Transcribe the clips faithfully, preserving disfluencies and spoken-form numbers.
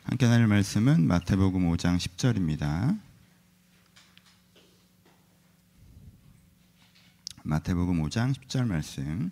함께 나눌 말씀은 마태복음 오 장 십 절입니다. 마태복음 오 장 십 절 말씀.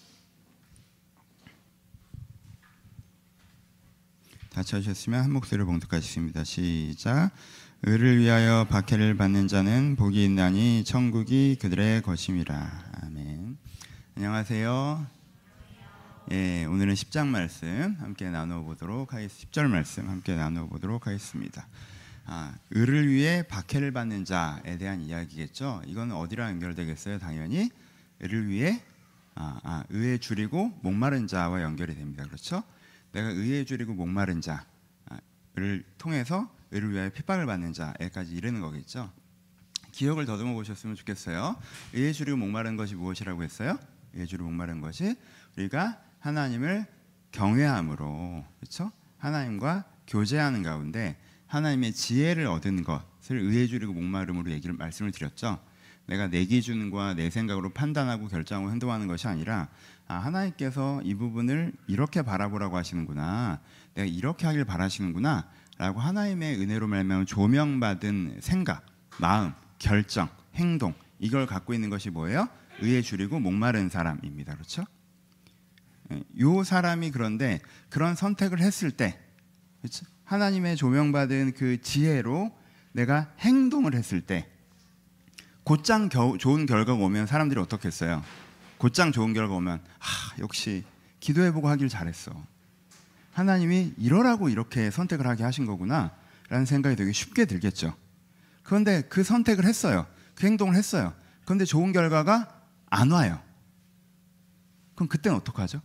다 찾으셨으면 한 목소리로 봉독하시겠습니다. 시작. 의를 위하여 박해를 받는 자는 복이 있나니 천국이 그들의 것임이라. 아멘. 안녕하세요. 예, 오늘은 십 장 말씀 함께 나눠보도록 하겠습니다. 십 절 말씀 함께 나눠보도록 하겠습니다. 아, 의를 위해 박해를 받는 자에 대한 이야기겠죠. 이건 어디랑 연결되겠어요? 당연히 의를 위해 아, 아, 의에 줄이고 목마른 자와 연결이 됩니다. 그렇죠? 내가 의에 줄이고 목마른 자를 통해서 의를 위하여 핍박을 받는 자에까지 이르는 거겠죠. 기억을 더듬어 보셨으면 좋겠어요. 의에 줄이고 목마른 것이 무엇이라고 했어요? 의에 줄이고 목마른 것이 우리가 하나님을 경외함으로, 그렇죠? 하나님과 교제하는 가운데 하나님의 지혜를 얻은 것을 의에 줄이고 목마름으로 얘기를 말씀을 드렸죠. 내가 내 기준과 내 생각으로 판단하고 결정하고 행동하는 것이 아니라 아, 하나님께서 이 부분을 이렇게 바라보라고 하시는구나, 내가 이렇게 하길 바라시는구나 라고 하나님의 은혜로 말미암아 조명받은 생각, 마음, 결정, 행동, 이걸 갖고 있는 것이 뭐예요? 의에 줄이고 목마른 사람입니다. 그렇죠? 요 사람이 그런데 그런 선택을 했을 때, 그렇죠? 하나님의 조명받은 그 지혜로 내가 행동을 했을 때 곧장 겨, 좋은 결과가 오면 사람들이 어떻게 했어요? 곧장 좋은 결과가 오면 아, 역시 기도해보고 하길 잘했어, 하나님이 이러라고 이렇게 선택을 하게 하신 거구나 라는 생각이 되게 쉽게 들겠죠. 그런데 그 선택을 했어요. 그 행동을 했어요. 그런데 좋은 결과가 안 와요. 그럼 그때는 어떡하죠?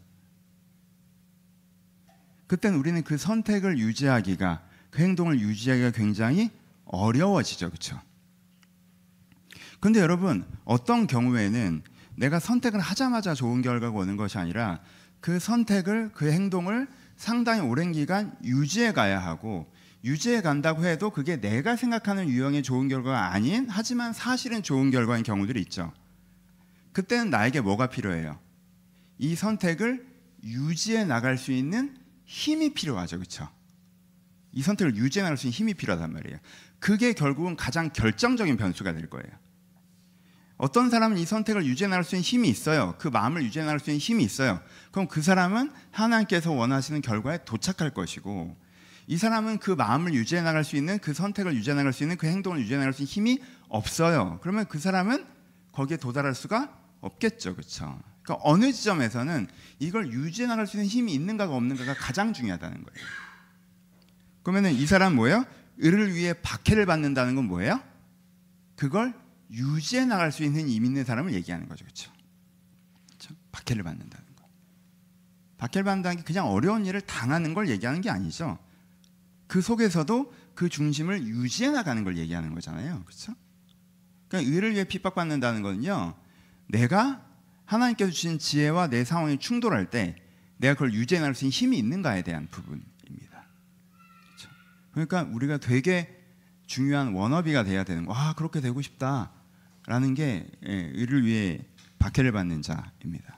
그때는 우리는 그 선택을 유지하기가, 그 행동을 유지하기가 굉장히 어려워지죠. 그렇죠? 그런데 여러분, 어떤 경우에는 내가 선택을 하자마자 좋은 결과가 오는 것이 아니라 그 선택을, 그 행동을 상당히 오랜 기간 유지해 가야 하고, 유지해 간다고 해도 그게 내가 생각하는 유형의 좋은 결과가 아닌, 하지만 사실은 좋은 결과인 경우들이 있죠. 그때는 나에게 뭐가 필요해요? 이 선택을 유지해 나갈 수 있는 힘이 필요하죠. 그렇죠? 이 선택을 유지해 나갈 수 있는 힘이 필요하단 말이에요. 그게 결국은 가장 결정적인 변수가 될 거예요. 어떤 사람은 이 선택을 유지해 나갈 수 있는 힘이 있어요. 그 마음을 유지해 나갈 수 있는 힘이 있어요. 그럼 그 사람은 하나님께서 원하시는 결과에 도착할 것이고, 이 사람은 그 마음을 유지해 나갈 수 있는, 그 선택을 유지해 나갈 수 있는, 그 행동을 유지해 나갈 수 있는 힘이 없어요. 그러면 그 사람은 거기에 도달할 수가 없겠죠. 그렇죠? 그러니까 어느 지점에서는 이걸 유지해 나갈 수 있는 힘이 있는가가 없는가가 가장 중요하다는 거예요. 그러면 이 사람은 뭐예요? 의를 위해 박해를 받는다는 건 뭐예요? 그걸 유지해 나갈 수 있는 힘이 있는 사람을 얘기하는 거죠. 그렇죠? 그렇죠? 박해를 받는다는 거. 박해를 받는다는 게 그냥 어려운 일을 당하는 걸 얘기하는 게 아니죠. 그 속에서도 그 중심을 유지해 나가는 걸 얘기하는 거잖아요. 그렇죠? 그러니까 의를 위해 핍박받는다는 거는요, 내가 하나님께서 주신 지혜와 내 상황이 충돌할 때 내가 그걸 유지해 나갈 수 있는 힘이 있는가에 대한 부분입니다. 그렇죠? 그러니까 우리가 되게 중요한 워너비가 돼야 되는 거, 아, 그렇게 되고 싶다라는 게 의를 위해 박해를 받는 자입니다.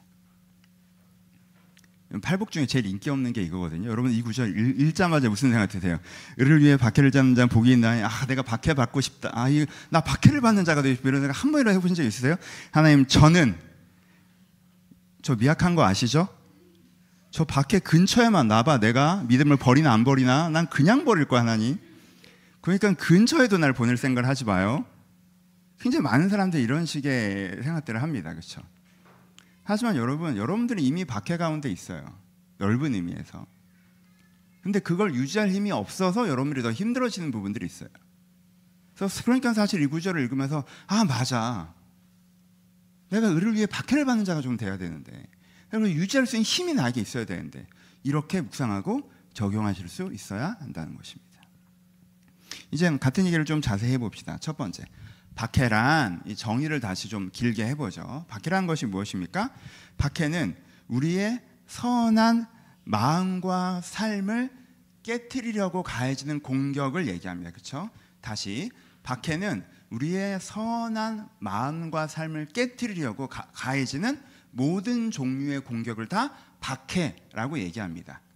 팔복 중에 제일 인기 없는 게 이거거든요. 여러분, 이 구절 읽, 읽자마자 무슨 생각 드세요? 의를 위해 박해를 받는 자는 복이 있나니, 아, 내가 박해 받고 싶다, 아, 이, 나 박해를 받는 자가 되고 싶다, 이런 생각 한 번이라도 해보신 적 있으세요? 하나님, 저는 저 미약한 거 아시죠? 저 박해 근처에만 놔봐. 내가 믿음을 버리나 안 버리나 난 그냥 버릴 거야, 하나님. 그러니까 근처에도 날 보낼 생각을 하지 마요. 굉장히 많은 사람들이 이런 식의 생각들을 합니다. 그렇죠? 하지만 여러분, 여러분들은 이미 박해 가운데 있어요. 넓은 의미에서. 근데 그걸 유지할 힘이 없어서 여러분들이 더 힘들어지는 부분들이 있어요. 그래서 그러니까 사실 이 구절을 읽으면서 아, 맞아, 내가 의를 위해 박해를 받는 자가 좀 돼야 되는데, 그리고 유지할 수 있는 힘이 나에게 있어야 되는데, 이렇게 묵상하고 적용하실 수 있어야 한다는 것입니다. 이제 같은 얘기를 좀 자세히 해봅시다. 첫 번째, 박해란, 이 정의를 다시 좀 길게 해보죠. 박해란 것이 무엇입니까? 박해는 우리의 선한 마음과 삶을 깨트리려고 가해지는 공격을 얘기합니다. 그렇죠? 다시, 박해는 우리의 선한 마음과 삶을 깨트리려고 가, 가해지는 모든 종류의 공격을 다 박해라고 얘기합니다.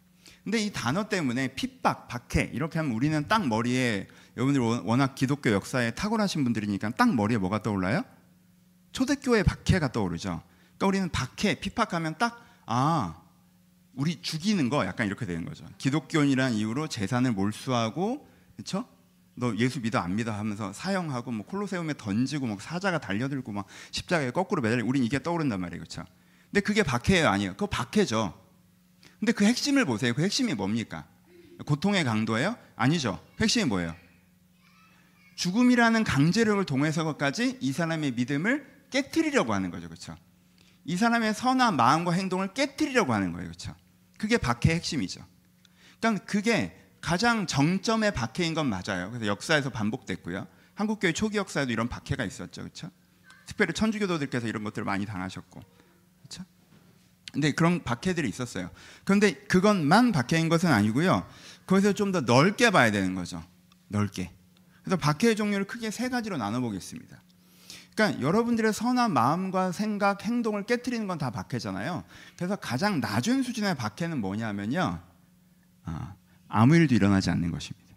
근데 이 단어 때문에 핍박, 박해 이렇게 하면 우리는 딱 머리에, 여러분들 워낙 기독교 역사에 탁월하신 분들이니까 딱 머리에 뭐가 떠올라요? 초대교회 박해가 떠오르죠. 그러니까 우리는 박해, 핍박하면 딱 아, 우리 죽이는 거 약간 이렇게 되는 거죠. 기독교인이라는 이유로 재산을 몰수하고, 그렇죠? 너 예수 믿어 안 믿어 하면서 사형하고 뭐 콜로세움에 던지고 막 사자가 달려들고 막 십자가에 거꾸로 매달리고, 우린 이게 떠오른단 말이에요, 그렇죠? 근데 그게 박해예요, 아니에요? 그거 박해죠. 근데 그 핵심을 보세요. 그 핵심이 뭡니까? 고통의 강도예요? 아니죠. 핵심이 뭐예요? 죽음이라는 강제력을 통해서까지 이 사람의 믿음을 깨트리려고 하는 거죠, 그렇죠? 이 사람의 선한 마음과 행동을 깨트리려고 하는 거예요, 그렇죠? 그게 박해의 핵심이죠. 그러니까 그게 가장 정점의 박해인 건 맞아요. 그래서 역사에서 반복됐고요. 한국교회 초기 역사에도 이런 박해가 있었죠, 그렇죠? 특별히 천주교도들께서 이런 것들을 많이 당하셨고, 그렇죠? 근데 그런 박해들이 있었어요. 그런데 그것만 박해인 것은 아니고요. 거기서 좀 더 넓게 봐야 되는 거죠. 넓게. 그래서 박해의 종류를 크게 세 가지로 나눠보겠습니다. 그러니까 여러분들의 선한 마음과 생각, 행동을 깨트리는 건 다 박해잖아요. 그래서 가장 낮은 수준의 박해는 뭐냐면요, 아, 아무 일도 일어나지 않는 것입니다.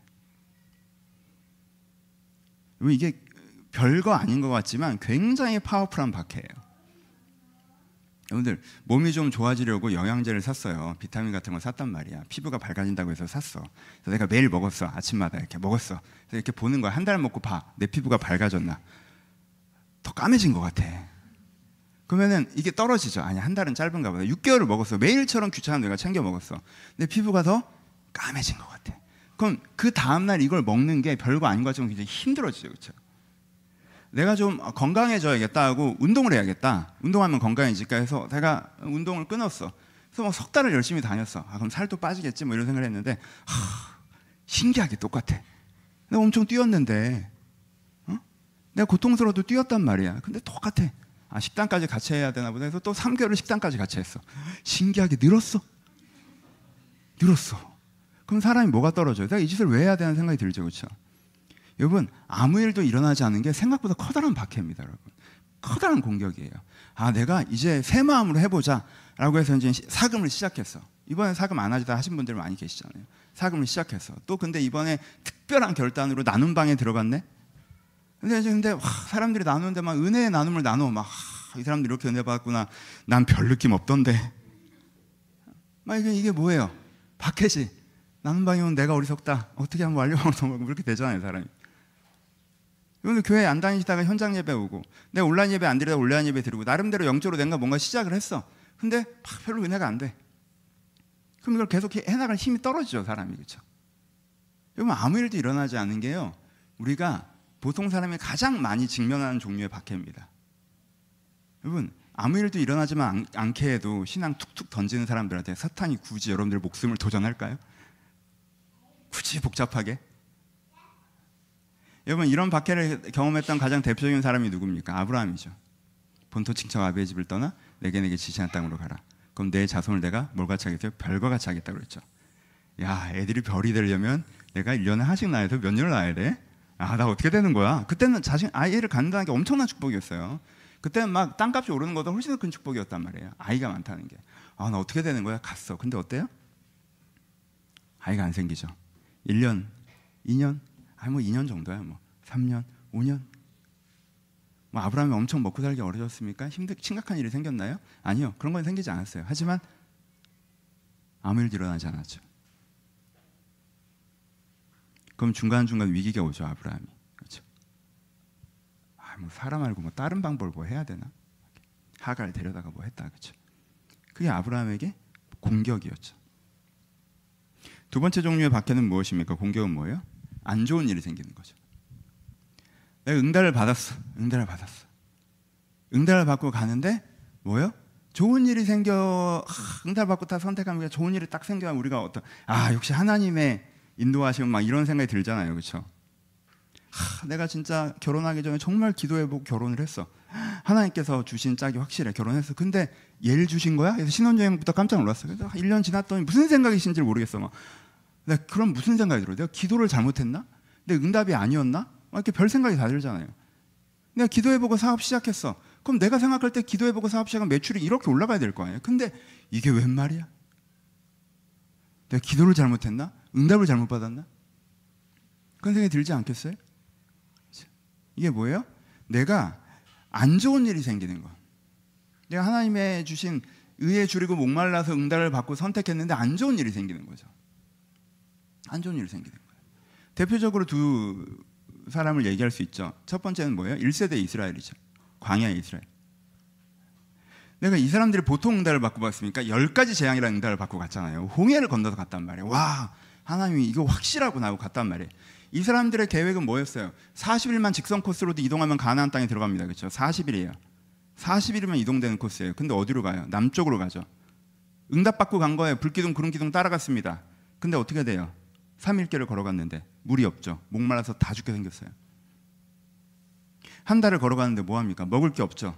이게 별거 아닌 것 같지만 굉장히 파워풀한 박해예요. 여러분들 몸이 좀 좋아지려고 영양제를 샀어요. 비타민 같은 거 샀단 말이야. 피부가 밝아진다고 해서 샀어. 그래서 내가 매일 먹었어. 아침마다 이렇게 먹었어. 그래서 이렇게 보는 거야. 한 달 먹고 봐. 내 피부가 밝아졌나? 더 까매진 것 같아. 그러면은 이게 떨어지죠. 아니, 한 달은 짧은가 보다. 육 개월을 먹었어. 매일처럼 귀찮은 내가 챙겨 먹었어. 내 피부가 더 까매진 것 같아. 그럼 그 다음날 이걸 먹는 게 별거 아닌 것 같지만 굉장히 힘들어지죠, 그렇죠? 내가 좀 건강해져야겠다 하고 운동을 해야겠다. 운동하면 건강해질까 해서 내가 운동을 끊었어. 그래서 뭐 석 달을 열심히 다녔어. 아, 그럼 살도 빠지겠지 뭐 이런 생각을 했는데, 하, 신기하게 똑같아. 내가 엄청 뛰었는데, 어? 내가 고통스러워도 뛰었단 말이야. 근데 똑같아. 아, 식단까지 같이 해야 되나 보다 해서 또 삼 개월을 식단까지 같이 했어. 신기하게 늘었어. 늘었어. 그럼 사람이 뭐가 떨어져요? 내가 이 짓을 왜 해야 되는 생각이 들죠, 그렇죠? 여러분, 아무 일도 일어나지 않는 게 생각보다 커다란 박해입니다, 여러분. 커다란 공격이에요. 아, 내가 이제 새 마음으로 해보자 라고 해서 이제 사금을 시작했어. 이번에 사금 안 하시다 하신 분들 많이 계시잖아요. 사금을 시작했어. 또 근데 이번에 특별한 결단으로 나눔 방에 들어갔네. 근데 이제 근데 와, 사람들이 나누는데 막 은혜의 나눔을 나눠. 막 이 사람들이 이렇게 은혜 받았구나. 난 별 느낌 없던데. 막 이게 이게 뭐예요? 박해지. 나눔 방에 오면 내가 어리석다. 어떻게 하면 완료하고 그렇게 되잖아요, 사람이. 여러분들 교회 안 다니시다가 현장 예배 오고, 내가 온라인 예배 안 드리다가 온라인 예배 드리고, 나름대로 영적으로 내가 뭔가 시작을 했어. 근데 별로 은혜가 안 돼. 그럼 이걸 계속 해나갈 힘이 떨어지죠, 사람이. 그렇죠? 여러분, 아무 일도 일어나지 않는 게요, 우리가 보통 사람이 가장 많이 직면하는 종류의 박해입니다. 여러분, 아무 일도 일어나지만 않, 않게 해도 신앙 툭툭 던지는 사람들한테 사탄이 굳이 여러분들 목숨을 도전할까요? 굳이 복잡하게? 여러분, 이런 박해를 경험했던 가장 대표적인 사람이 누굽니까? 아브라함이죠. 본토 친척 아비의 집을 떠나 내게 내게 지시한 땅으로 가라. 그럼 내 자손을 내가 뭘 같이 하겠어요? 별과 같이 하겠다고 그랬죠. 야, 애들이 별이 되려면 내가 일 년에 하나씩 낳아야 돼? 몇 년을 낳아야 돼? 아, 나 어떻게 되는 거야? 그때는 자신 아이를 갖는다는 게 엄청난 축복이었어요. 그때는 막 땅값이 오르는 것보다 훨씬 더 큰 축복이었단 말이에요. 아이가 많다는 게. 아, 나 어떻게 되는 거야? 갔어. 근데 어때요? 아이가 안 생기죠. 일 년, 이 년, 아니 뭐 이 년 정도야. 뭐 삼 년, 오 년. 뭐 아브라함이 엄청 먹고 살기 어려웠습니까? 힘들, 심각한 일이 생겼나요? 아니요. 그런 건 생기지 않았어요. 하지만 아무 일도 일어나지 않았죠. 그럼 중간중간 위기가 오죠, 아브라함이. 그렇죠? 아, 뭐 사람 말고 뭐 다른 방법을 뭐 해야 되나? 하갈을 데려다가 뭐 했다. 그렇죠? 그게 아브라함에게 공격이었죠. 두 번째 종류의 박해는 무엇입니까? 공격은 뭐예요? 안 좋은 일이 생기는 거죠. 내가 응달을 받았어. 응달을 받았어. 응달을 받고 가는데 뭐예요? 좋은 일이 생겨. 하, 응달 받고 다 선택하면 좋은 일이 딱 생겨. 우리가 어떤 아 역시 하나님의 인도하시면 막 이런 생각이 들잖아요, 그렇죠? 하, 내가 진짜 결혼하기 전에 정말 기도해보고 결혼을 했어. 하나님께서 주신 짝이 확실해. 결혼했어. 근데 얘를 주신 거야? 그래서 신혼여행부터 깜짝 놀랐어. 그래서 일 년 지났더니 무슨 생각이신지 모르겠어. 막. 내가 그럼 무슨 생각이 들어? 내가 기도를 잘못했나? 내 응답이 아니었나? 막 이렇게 별 생각이 다 들잖아요. 내가 기도해보고 사업 시작했어. 그럼 내가 생각할 때 기도해보고 사업 시작하면 매출이 이렇게 올라가야 될 거 아니에요. 근데 이게 웬 말이야? 내가 기도를 잘못했나? 응답을 잘못 받았나? 그런 생각이 들지 않겠어요? 이게 뭐예요? 내가 안 좋은 일이 생기는 거. 내가 하나님의 주신 의에 줄이고 목말라서 응답을 받고 선택했는데 안 좋은 일이 생기는 거죠. 안 좋은 일이 생기는 거예요. 대표적으로 두 사람을 얘기할 수 있죠. 첫 번째는 뭐예요? 일 세대 이스라엘이죠. 광야 이스라엘. 내가 이 사람들이 보통 응답을 받고 갔으니까 열 가지 재앙이라는 응답을 받고 갔잖아요. 홍해를 건너서 갔단 말이에요. 와, 하나님이 이거 확실하구나 하고 갔단 말이에요. 이 사람들의 계획은 뭐였어요? 사십 일만 직선 코스로도 이동하면 가나안 땅에 들어갑니다. 그렇죠? 사십 일이에요. 사십 일이면 이동되는 코스예요. 근데 어디로 가요? 남쪽으로 가죠. 응답받고 간 거예요. 불기둥 구름기둥 따라갔습니다. 근데 어떻게 돼요? 삼 일길을 걸어갔는데 물이 없죠. 목말라서 다 죽게 생겼어요. 한 달을 걸어가는데 뭐합니까? 먹을 게 없죠.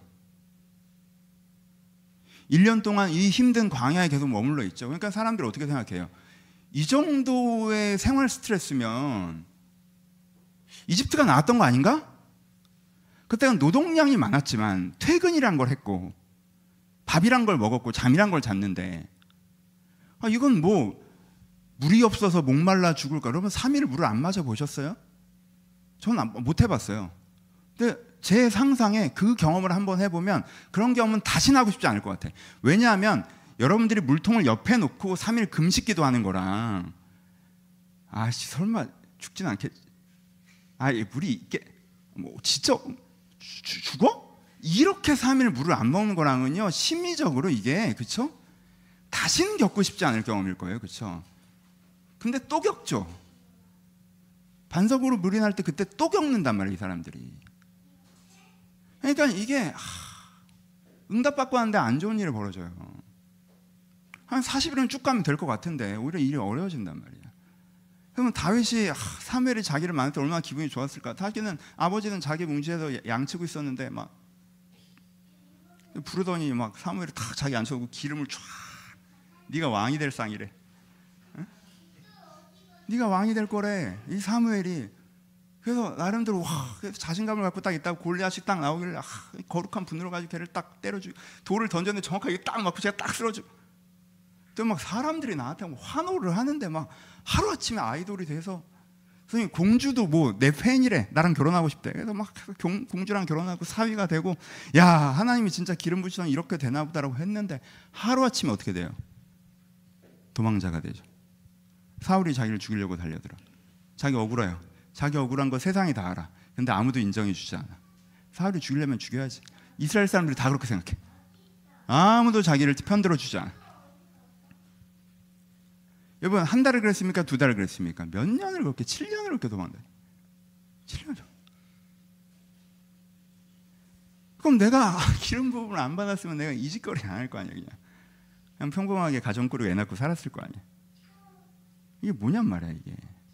일 년 동안 이 힘든 광야에 계속 머물러 있죠. 그러니까 사람들이 어떻게 생각해요? 이 정도의 생활 스트레스면 이집트가 나았던 거 아닌가? 그때는 노동량이 많았지만 퇴근이란 걸 했고 밥이란 걸 먹었고 잠이란 걸 잤는데 아, 이건 뭐 물이 없어서 목말라 죽을까? 여러분 삼 일 물을 안 마셔 보셨어요? 저는 못 해봤어요. 근데 제 상상에 그 경험을 한번 해보면 그런 경험은 다시는 하고 싶지 않을 것 같아요. 왜냐하면 여러분들이 물통을 옆에 놓고 삼 일 금식기도 하는 거랑 아씨 설마 죽진 않겠지? 아 물이 있게 뭐 진짜 주, 죽어? 이렇게 삼 일 물을 안 먹는 거랑은요 심리적으로 이게 그렇죠? 다시는 겪고 싶지 않을 경험일 거예요, 그렇죠? 근데 또 겪죠. 반석으로 물이 날 때 그때 또 겪는단 말이에요, 이 사람들이. 그러니까 이게 응답받고 하는데 안 좋은 일이 벌어져요. 한 사십 일은 쭉 가면 될 것 같은데 오히려 일이 어려워진단 말이에요. 그러면 다윗이 사무엘이 자기를 만날 때 얼마나 기분이 좋았을까. 자기는 아버지는 자기 뭉치에서 양치고 있었는데 막 부르더니 막 사무엘이 탁 자기 앉혀놓고 기름을 쫙 네가 왕이 될 상이래. 응? 네가 왕이 될 거래. 이 사무엘이. 그래서 나름대로 와 자신감을 갖고 딱 있다가 골리앗이 딱 나오길래 아, 거룩한 분으로 가지고 걔를 딱 때려주고 돌을 던졌는데 정확하게 딱 맞고 제가 딱 쓰러지고 또 막 사람들이 나한테 막 환호를 하는데 막 하루아침에 아이돌이 돼서 선생님 공주도 뭐 내 팬이래. 나랑 결혼하고 싶대. 그래서 막 공, 공주랑 결혼하고 사위가 되고 야 하나님이 진짜 기름 부시면 이렇게 되나 보다라고 했는데 하루아침에 어떻게 돼요? 도망자가 되죠. 사울이 자기를 죽이려고 달려들어. 자기 억울해요. 자기 억울한 거 세상이 다 알아. 근데 아무도 인정해 주지 않아. 사울이 죽이려면 죽여야지. 이스라엘 사람들이 다 그렇게 생각해. 아무도 자기를 편들어 주지 않아. 여러분 한 달을 그랬습니까? 두 달을 그랬습니까? 몇 년을 그렇게 칠 년을 그렇게 도망다녀. 칠 년이죠. 그럼 내가 기름 부음을 안 받았으면 내가 이 짓거리 안 할 거 아니야. 그냥 그냥 평범하게 가정 꾸리고 애 낳고 살았을 거 아니야. 이게 뭐냔 말이야 이게.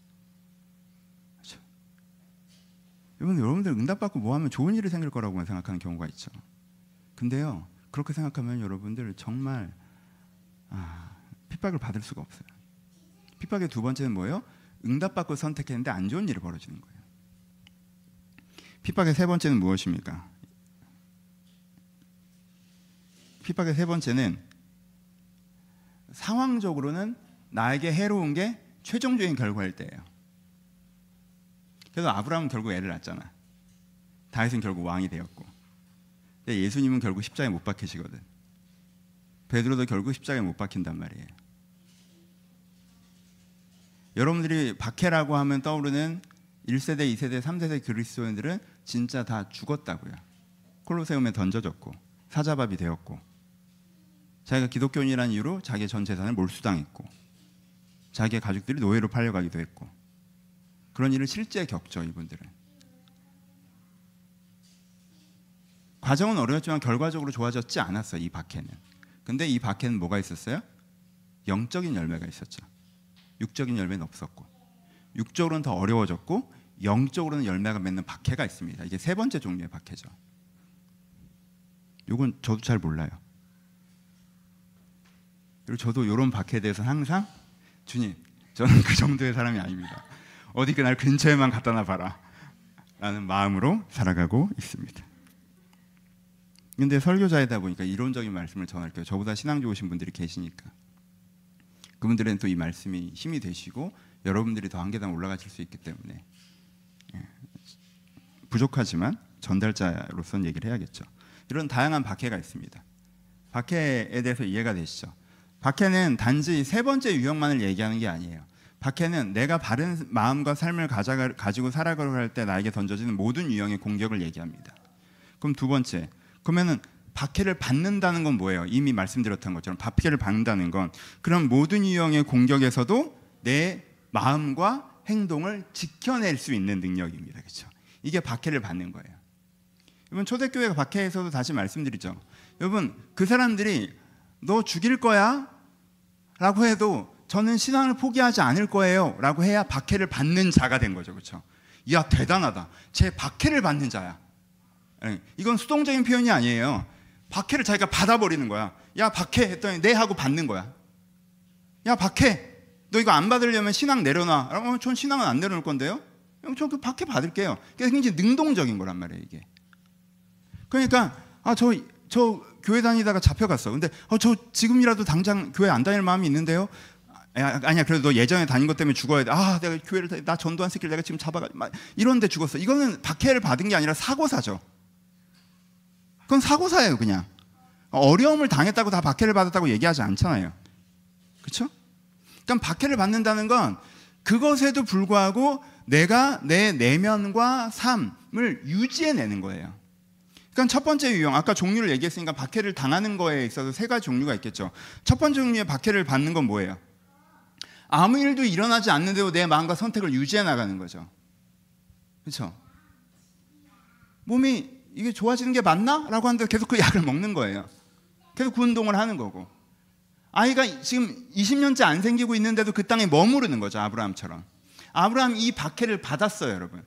여러분, 여러분들 응답받고 뭐 하면 좋은 일이 생길 거라고 생각하는 경우가 있죠. 근데요, 그렇게 생각하면 여러분들 정말 아, 핍박을 받을 수가 없어요. 핍박의 두 번째는 뭐예요? 응답받고 선택했는데 안 좋은 일이 벌어지는 거예요. 핍박의 세 번째는 무엇입니까? 핍박의 세 번째는 상황적으로는 나에게 해로운 게 최종적인 결과일 때예요. 그래서 아브라함은 결국 애를 낳았잖아. 다윗은 결국 왕이 되었고, 근데 예수님은 결국 십자가에 못 박히시거든. 베드로도 결국 십자가에 못 박힌단 말이에요. 여러분들이 박해라고 하면 떠오르는 일 세대, 이 세대, 삼 세대 그리스도인들은 진짜 다 죽었다고요. 콜로세움에 던져졌고 사자밥이 되었고 자기가 기독교인이라는 이유로 자기의 전 재산을 몰수당했고 자기의 가족들이 노예로 팔려가기도 했고 그런 일을 실제 겪죠. 이분들은. 과정은 어려웠지만 결과적으로 좋아졌지 않았어요. 이 박해는. 근데 이 박해는 뭐가 있었어요? 영적인 열매가 있었죠. 육적인 열매는 없었고 육적으로는 더 어려워졌고 영적으로는 열매가 맺는 박해가 있습니다. 이게 세 번째 종류의 박해죠. 이건 저도 잘 몰라요. 그리고 저도 이런 박해에 대해서 항상 주님, 저는 그 정도의 사람이 아닙니다. 어디 그 날 근처에만 갖다 놔봐라 라는 마음으로 살아가고 있습니다. 근데 설교자이다 보니까 이론적인 말씀을 전할게요. 저보다 신앙 좋으신 분들이 계시니까. 그분들은 또 이 말씀이 힘이 되시고 여러분들이 더 한 계단 올라가실 수 있기 때문에 부족하지만 전달자로서는 얘기를 해야겠죠. 이런 다양한 박해가 있습니다. 박해에 대해서 이해가 되시죠? 박해는 단지 세 번째 유형만을 얘기하는 게 아니에요. 박해는 내가 바른 마음과 삶을 가져가, 가지고 살아가려 할 때 나에게 던져지는 모든 유형의 공격을 얘기합니다. 그럼 두 번째, 그러면은 박해를 받는다는 건 뭐예요? 이미 말씀드렸던 것처럼 박해를 받는다는 건 그런 모든 유형의 공격에서도 내 마음과 행동을 지켜낼 수 있는 능력입니다. 그렇죠? 이게 박해를 받는 거예요. 여러분, 초대교회가 박해에서도 다시 말씀드리죠. 여러분, 그 사람들이 너 죽일 거야? 라고 해도 저는 신앙을 포기하지 않을 거예요 라고 해야 박해를 받는 자가 된 거죠. 그렇죠? 이야, 대단하다. 쟤 박해를 받는 자야. 네, 이건 수동적인 표현이 아니에요. 박해를 자기가 받아버리는 거야. 야, 박해 했더니 네 하고 받는 거야. 야, 박해, 너 이거 안 받으려면 신앙 내려놔. 어, 전 신앙은 안 내려놓을 건데요. 전 그 박해 받을게요. 그래서 굉장히 능동적인 거란 말이에요, 이게. 그러니까 아, 저, 저 교회 다니다가 잡혀갔어. 근데 어, 저 지금이라도 당장 교회 안 다닐 마음이 있는데요. 아, 아니야, 그래도 너 예전에 다닌 것 때문에 죽어야 돼. 아, 내가 교회를 나 전도한 새끼를 내가 지금 잡아가 이런데 죽었어. 이거는 박해를 받은 게 아니라 사고사죠. 그건 사고사예요, 그냥. 어려움을 당했다고 다 박해를 받았다고 얘기하지 않잖아요. 그렇죠? 그러니까 박해를 받는다는 건 그것에도 불구하고 내가 내 내면과 삶을 유지해내는 거예요. 그러니까 첫 번째 유형, 아까 종류를 얘기했으니까 박해를 당하는 거에 있어서 세 가지 종류가 있겠죠. 첫 번째 종류의 박해를 받는 건 뭐예요? 아무 일도 일어나지 않는데도 내 마음과 선택을 유지해 나가는 거죠. 그렇죠? 몸이 이게 좋아지는 게 맞나? 라고 하는데 계속 그 약을 먹는 거예요. 계속 그 운동을 하는 거고. 아이가 지금 이십 년째 안 생기고 있는데도 그 땅에 머무르는 거죠. 아브라함처럼. 아브라함이 이 박해를 받았어요, 여러분.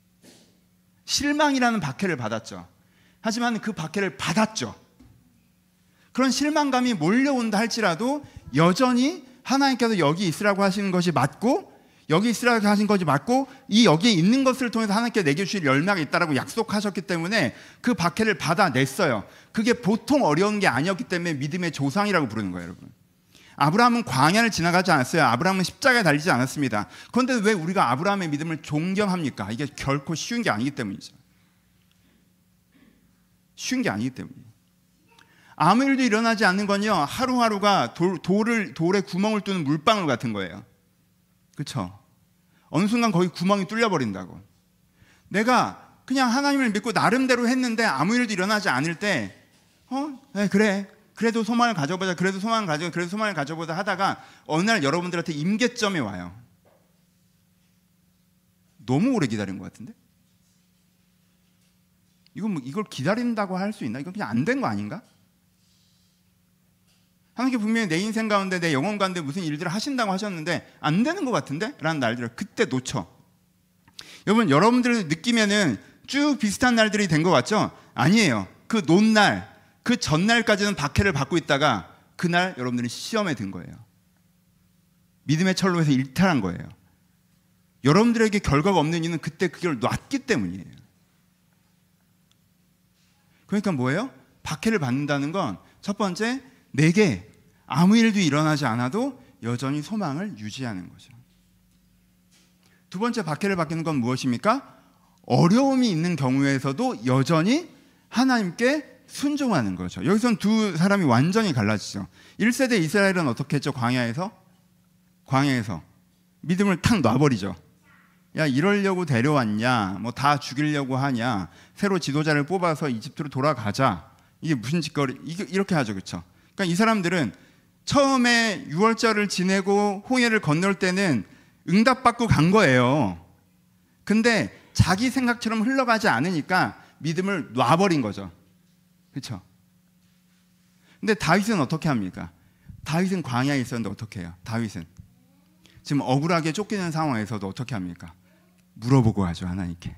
실망이라는 박해를 받았죠. 하지만 그 박해를 받았죠. 그런 실망감이 몰려온다 할지라도 여전히 하나님께서 여기 있으라고 하시는 것이 맞고, 여기 있으라고 하신 것이 맞고, 이 여기에 있는 것을 통해서 하나님께 내게 주실 열매가 있다라고 약속하셨기 때문에 그 박해를 받아냈어요. 그게 보통 어려운 게 아니었기 때문에 믿음의 조상이라고 부르는 거예요, 여러분. 아브라함은 광야를 지나가지 않았어요. 아브라함은 십자가에 달리지 않았습니다. 그런데 왜 우리가 아브라함의 믿음을 존경합니까? 이게 결코 쉬운 게 아니기 때문이죠. 쉬운 게 아니기 때문이에요. 아무 일도 일어나지 않는 건요, 하루하루가 돌, 돌을, 돌에 구멍을 뚫는 물방울 같은 거예요. 그렇죠? 어느 순간 거기 구멍이 뚫려버린다고. 내가 그냥 하나님을 믿고 나름대로 했는데 아무 일도 일어나지 않을 때 어? 네, 그래. 그래도 소망을 가져보자. 그래도 소망을 가져. 그래도 소망을 가져보자 하다가 어느 날 여러분들한테 임계점이 와요. 너무 오래 기다린 것 같은데? 이건 뭐 이걸 기다린다고 할 수 있나? 이건 그냥 안 된 거 아닌가? 하나님께 분명히 내 인생 가운데 내 영혼 가운데 무슨 일들을 하신다고 하셨는데 안 되는 것 같은데? 라는 날들을 그때 놓쳐. 여러분, 여러분들 느끼면은 쭉 비슷한 날들이 된 것 같죠? 아니에요. 그 놓은 날, 그 전날까지는 박해를 받고 있다가 그날 여러분들은 시험에 든 거예요. 믿음의 철로에서 일탈한 거예요. 여러분들에게 결과가 없는 이유는 그때 그걸 놨기 때문이에요. 그러니까 뭐예요? 박해를 받는다는 건 첫 번째, 내게 아무 일도 일어나지 않아도 여전히 소망을 유지하는 거죠. 두 번째 박해를 받는 건 무엇입니까? 어려움이 있는 경우에서도 여전히 하나님께 순종하는 거죠. 여기선 두 사람이 완전히 갈라지죠. 일 세대 이스라엘은 어떻게 했죠? 광야에서? 광야에서 믿음을 탁 놔버리죠. 야, 이러려고 데려왔냐? 뭐 다 죽이려고 하냐? 새로 지도자를 뽑아서 이집트로 돌아가자. 이게 무슨 짓거리? 이렇게 하죠, 그렇죠? 그러니까 이 사람들은 처음에 유월절을 지내고 홍해를 건널 때는 응답받고 간 거예요. 근데 자기 생각처럼 흘러가지 않으니까 믿음을 놔버린 거죠. 그렇죠? 근데 다윗은 어떻게 합니까? 다윗은 광야에 있었는데 어떻게 해요? 다윗은 지금 억울하게 쫓기는 상황에서도 어떻게 합니까? 물어보고 하죠, 하나님께.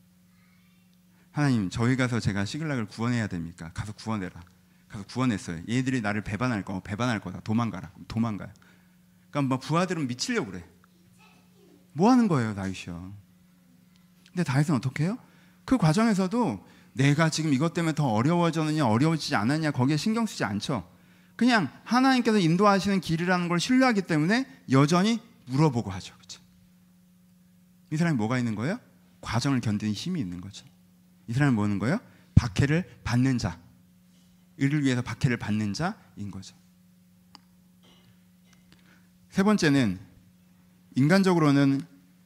하나님, 저희 가서 제가 시글락을 구원해야 됩니까? 가서 구원해라. 가서 구원했어요. 얘들이 나를 배반할 거, 배반할 거다. 도망가라. 도망가요. 그러니까 막 부하들은 미치려고 그래. 뭐 하는 거예요, 다윗이요? 근데 다윗은 어떻게 해요? 그 과정에서도 내가 지금 이것 때문에 더 어려워졌느냐 어려워지지 않았냐 거기에 신경 쓰지 않죠. 그냥 하나님께서 인도하시는 길이라는 걸 신뢰하기 때문에 여전히 물어보고 하죠. 그렇죠? 이 사람이 뭐가 있는 거예요? 과정을 견디는 힘이 있는 거죠. 이 사람이 뭐 하는 거예요? 박해를 받는 자, 의를 위해서 박해를 받는 자인 거죠. 세 번째는 인간적으로는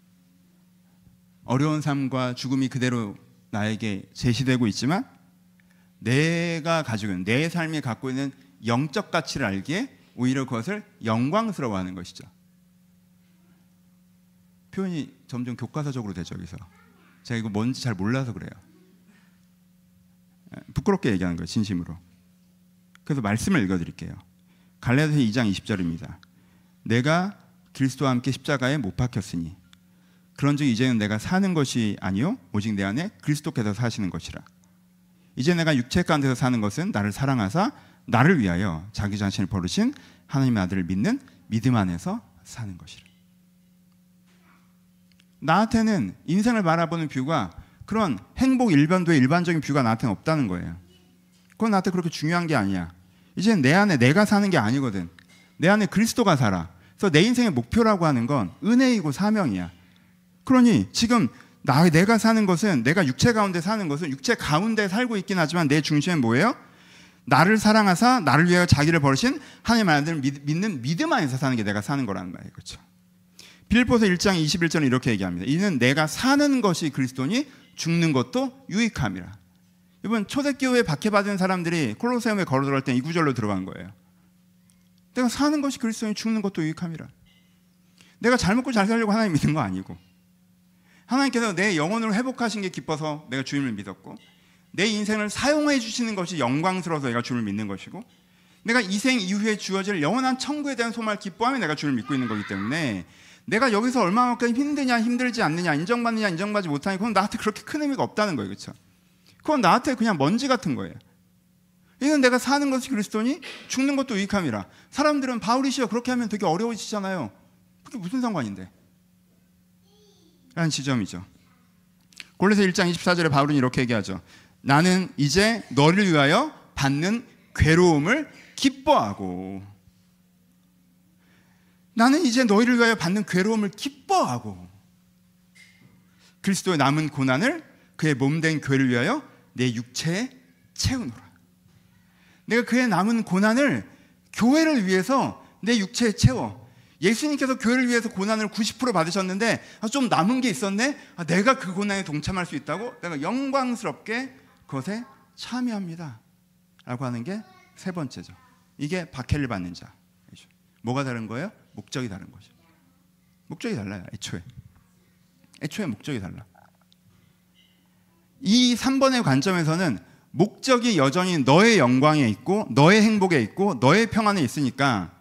어려운 삶과 죽음이 그대로 나에게 제시되고 있지만 내가 가지고 있는, 내 삶이 갖고 있는 영적 가치를 알기에 오히려 그것을 영광스러워하는 것이죠. 표현이 점점 교과서적으로 되죠. 여기서 제가 이거 뭔지 잘 몰라서 그래요. 부끄럽게 얘기하는 거예요, 진심으로. 그래서 말씀을 읽어드릴게요. 갈라디아서 이 장 이십 절입니다. 내가 그리스도와 함께 십자가에 못 박혔으니 그런즉 이제는 내가 사는 것이 아니요 오직 내 안에 그리스도께서 사시는 것이라. 이제 내가 육체 가운데서 사는 것은 나를 사랑하사 나를 위하여 자기 자신을 버리신 하나님의 아들을 믿는 믿음 안에서 사는 것이라. 나한테는 인생을 바라보는 뷰가 그런 행복 일변도의 일반적인 뷰가 나한테는 없다는 거예요. 그건 나한테 그렇게 중요한 게 아니야. 이제는 내 안에 내가 사는 게 아니거든. 내 안에 그리스도가 살아. 그래서 내 인생의 목표라고 하는 건 은혜이고 사명이야. 그러니 지금 나, 내가 사는 것은, 내가 육체 가운데 사는 것은 육체 가운데 살고 있긴 하지만 내 중심은 뭐예요? 나를 사랑하사 나를 위하여 자기를 버리신 하나님의 아들을 믿는 믿음 안에서 사는 게 내가 사는 거라는 말이에요. 그렇죠? 빌립보서 일 장 이십일 절은 이렇게 얘기합니다. 이는 내가 사는 것이 그리스도니 죽는 것도 유익함이라. 이번 초대교회에 박해받은 사람들이 콜로세움에 걸어 들어갈 때 이 구절로 들어간 거예요. 내가 사는 것이 그리스도니 죽는 것도 유익함이라. 내가 잘 먹고 잘 살려고 하나님 믿는 거 아니고, 하나님께서 내 영혼을 회복하신 게 기뻐서 내가 주님을 믿었고, 내 인생을 사용해 주시는 것이 영광스러워서 내가 주님을 믿는 것이고, 내가 이 생 이후에 주어질 영원한 천국에 대한 소망을 기뻐하며 내가 주님을 믿고 있는 거기 때문에 내가 여기서 얼마만큼 힘드냐 힘들지 않느냐, 인정받느냐 인정받지 못하냐, 그건 나한테 그렇게 큰 의미가 없다는 거예요. 그렇죠? 그건 나한테 그냥 먼지 같은 거예요. 이건 내가 사는 것이 그리스도니 죽는 것도 유익함이라. 사람들은 바울이시여 그렇게 하면 되게 어려워지잖아요. 그게 무슨 상관인데? 라는 지점이죠. 골로새 일 장 이십사 절에 바울은 이렇게 얘기하죠. 나는 이제 너를 위하여 받는 괴로움을 기뻐하고, 나는 이제 너희를 위하여 받는 괴로움을 기뻐하고 그리스도의 남은 고난을 그의 몸된 교회를 위하여 내 육체에 채우노라. 내가 그의 남은 고난을 교회를 위해서 내 육체에 채워. 예수님께서 교회를 위해서 고난을 구십 퍼센트 받으셨는데 아, 좀 남은 게 있었네. 아, 내가 그 고난에 동참할 수 있다고 내가 영광스럽게 그것에 참여합니다 라고 하는 게 세 번째죠. 이게 박해를 받는 자. 뭐가 다른 거예요? 목적이 다른 거죠. 목적이 달라요. 애초에 애초에 목적이 달라. 이 삼 번의 관점에서는 목적이 여전히 너의 영광에 있고 너의 행복에 있고 너의 평안에 있으니까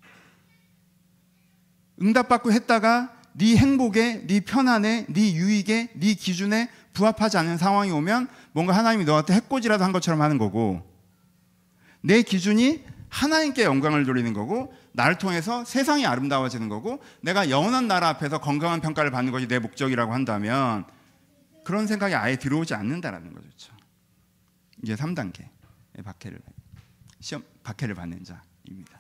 응답받고 했다가 네 행복에, 네 편안에, 네 유익에, 네 기준에 부합하지 않는 상황이 오면 뭔가 하나님이 너한테 해코지라도 한 것처럼 하는 거고, 내 기준이 하나님께 영광을 돌리는 거고 나를 통해서 세상이 아름다워지는 거고 내가 영원한 나라 앞에서 건강한 평가를 받는 것이 내 목적이라고 한다면 그런 생각이 아예 들어오지 않는다라는 거죠. 이제 삼 단계 박해를 시험 박해를 받는 자입니다.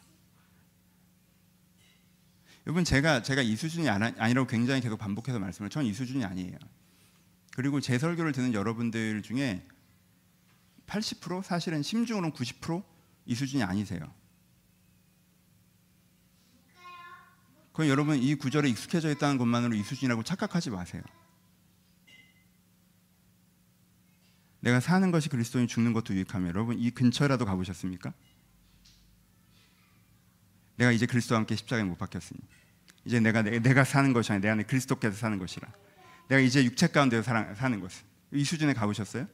여러분, 제가 제가 이 수준이 아니라고 굉장히 계속 반복해서 말씀을, 전 이 수준이 아니에요. 그리고 제 설교를 듣는 여러분들 중에 팔십 퍼센트, 사실은 심중으로는 구십 퍼센트 이 수준이 아니세요. 그럼 여러분 이 구절에 익숙해져 있다는 것만으로 이 수준이라고 착각하지 마세요. 내가 사는 것이 그리스도인 죽는 것도 유익하며, 여러분 이 근처라도 가보셨습니까? 내가 이제 그리스도와 함께 십자가에 못 박혔으니 이제 내가 내가 사는 것이 아니라 내 안에 그리스도께서 사는 것이라. 내가 이제 육체 가운데서 사는 것은, 이 수준에 가보셨어요?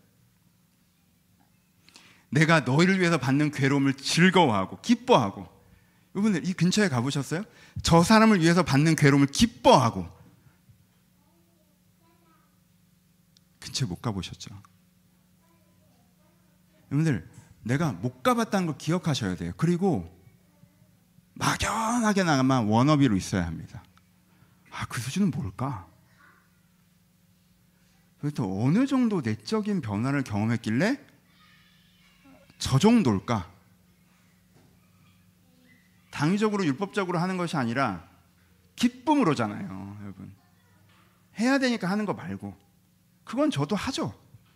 내가 너희를 위해서 받는 괴로움을 즐거워하고 기뻐하고, 여러분들 이 근처에 가보셨어요? 저 사람을 위해서 받는 괴로움을 기뻐하고. 근처에 못 가보셨죠? 여러분들 내가 못 가봤다는 걸 기억하셔야 돼요. 그리고 막연하게나마 워너비로 있어야 합니다. 아, 그 수준은 뭘까? 또 어느 정도 내적인 변화를 경험했길래 저 정도일까? 당위적으로 율법적으로 하는 것이 아니라 기쁨으로잖아요, 여러분. 해야 되니까 하는 거 말고. 그건 저도 하죠.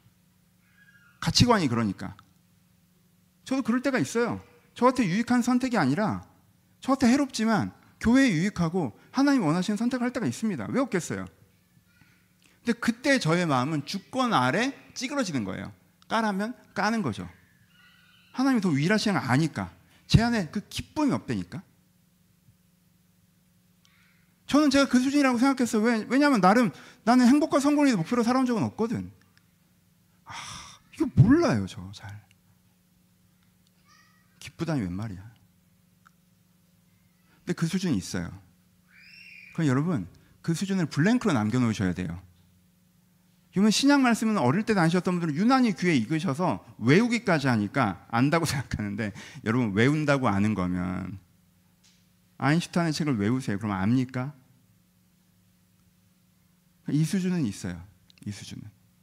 가치관이 그러니까. 저도 그럴 때가 있어요. 저한테 유익한 선택이 아니라 저한테 해롭지만 교회에 유익하고 하나님 원하시는 선택을 할 때가 있습니다. 왜 없겠어요? 근데 그때 저의 마음은 주권 아래 찌그러지는 거예요. 까라면 까는 거죠. 하나님이 더 위일하시는 걸 아니까. 제 안에 그 기쁨이 없다니까. 저는 제가 그 수준이라고 생각했어요. 왜? 왜냐하면 나름 나는 행복과 성공이 목표로 살아온 적은 없거든. 아, 이거 몰라요, 저 잘. 기쁘다니 웬 말이야. 근데 그 수준이 있어요. 그럼 여러분, 그 수준을 블랭크로 남겨놓으셔야 돼요. 그러면 신약 말씀은 어릴 때 다니셨던 분들은 유난히 귀에 익으셔서 외우기까지 하니까 안다고 생각하는데, 여러분 외운다고 아는 거면 아인슈타인의 책을 외우세요. 그럼 압니까? 이 수준은 있어요. 이 수준은.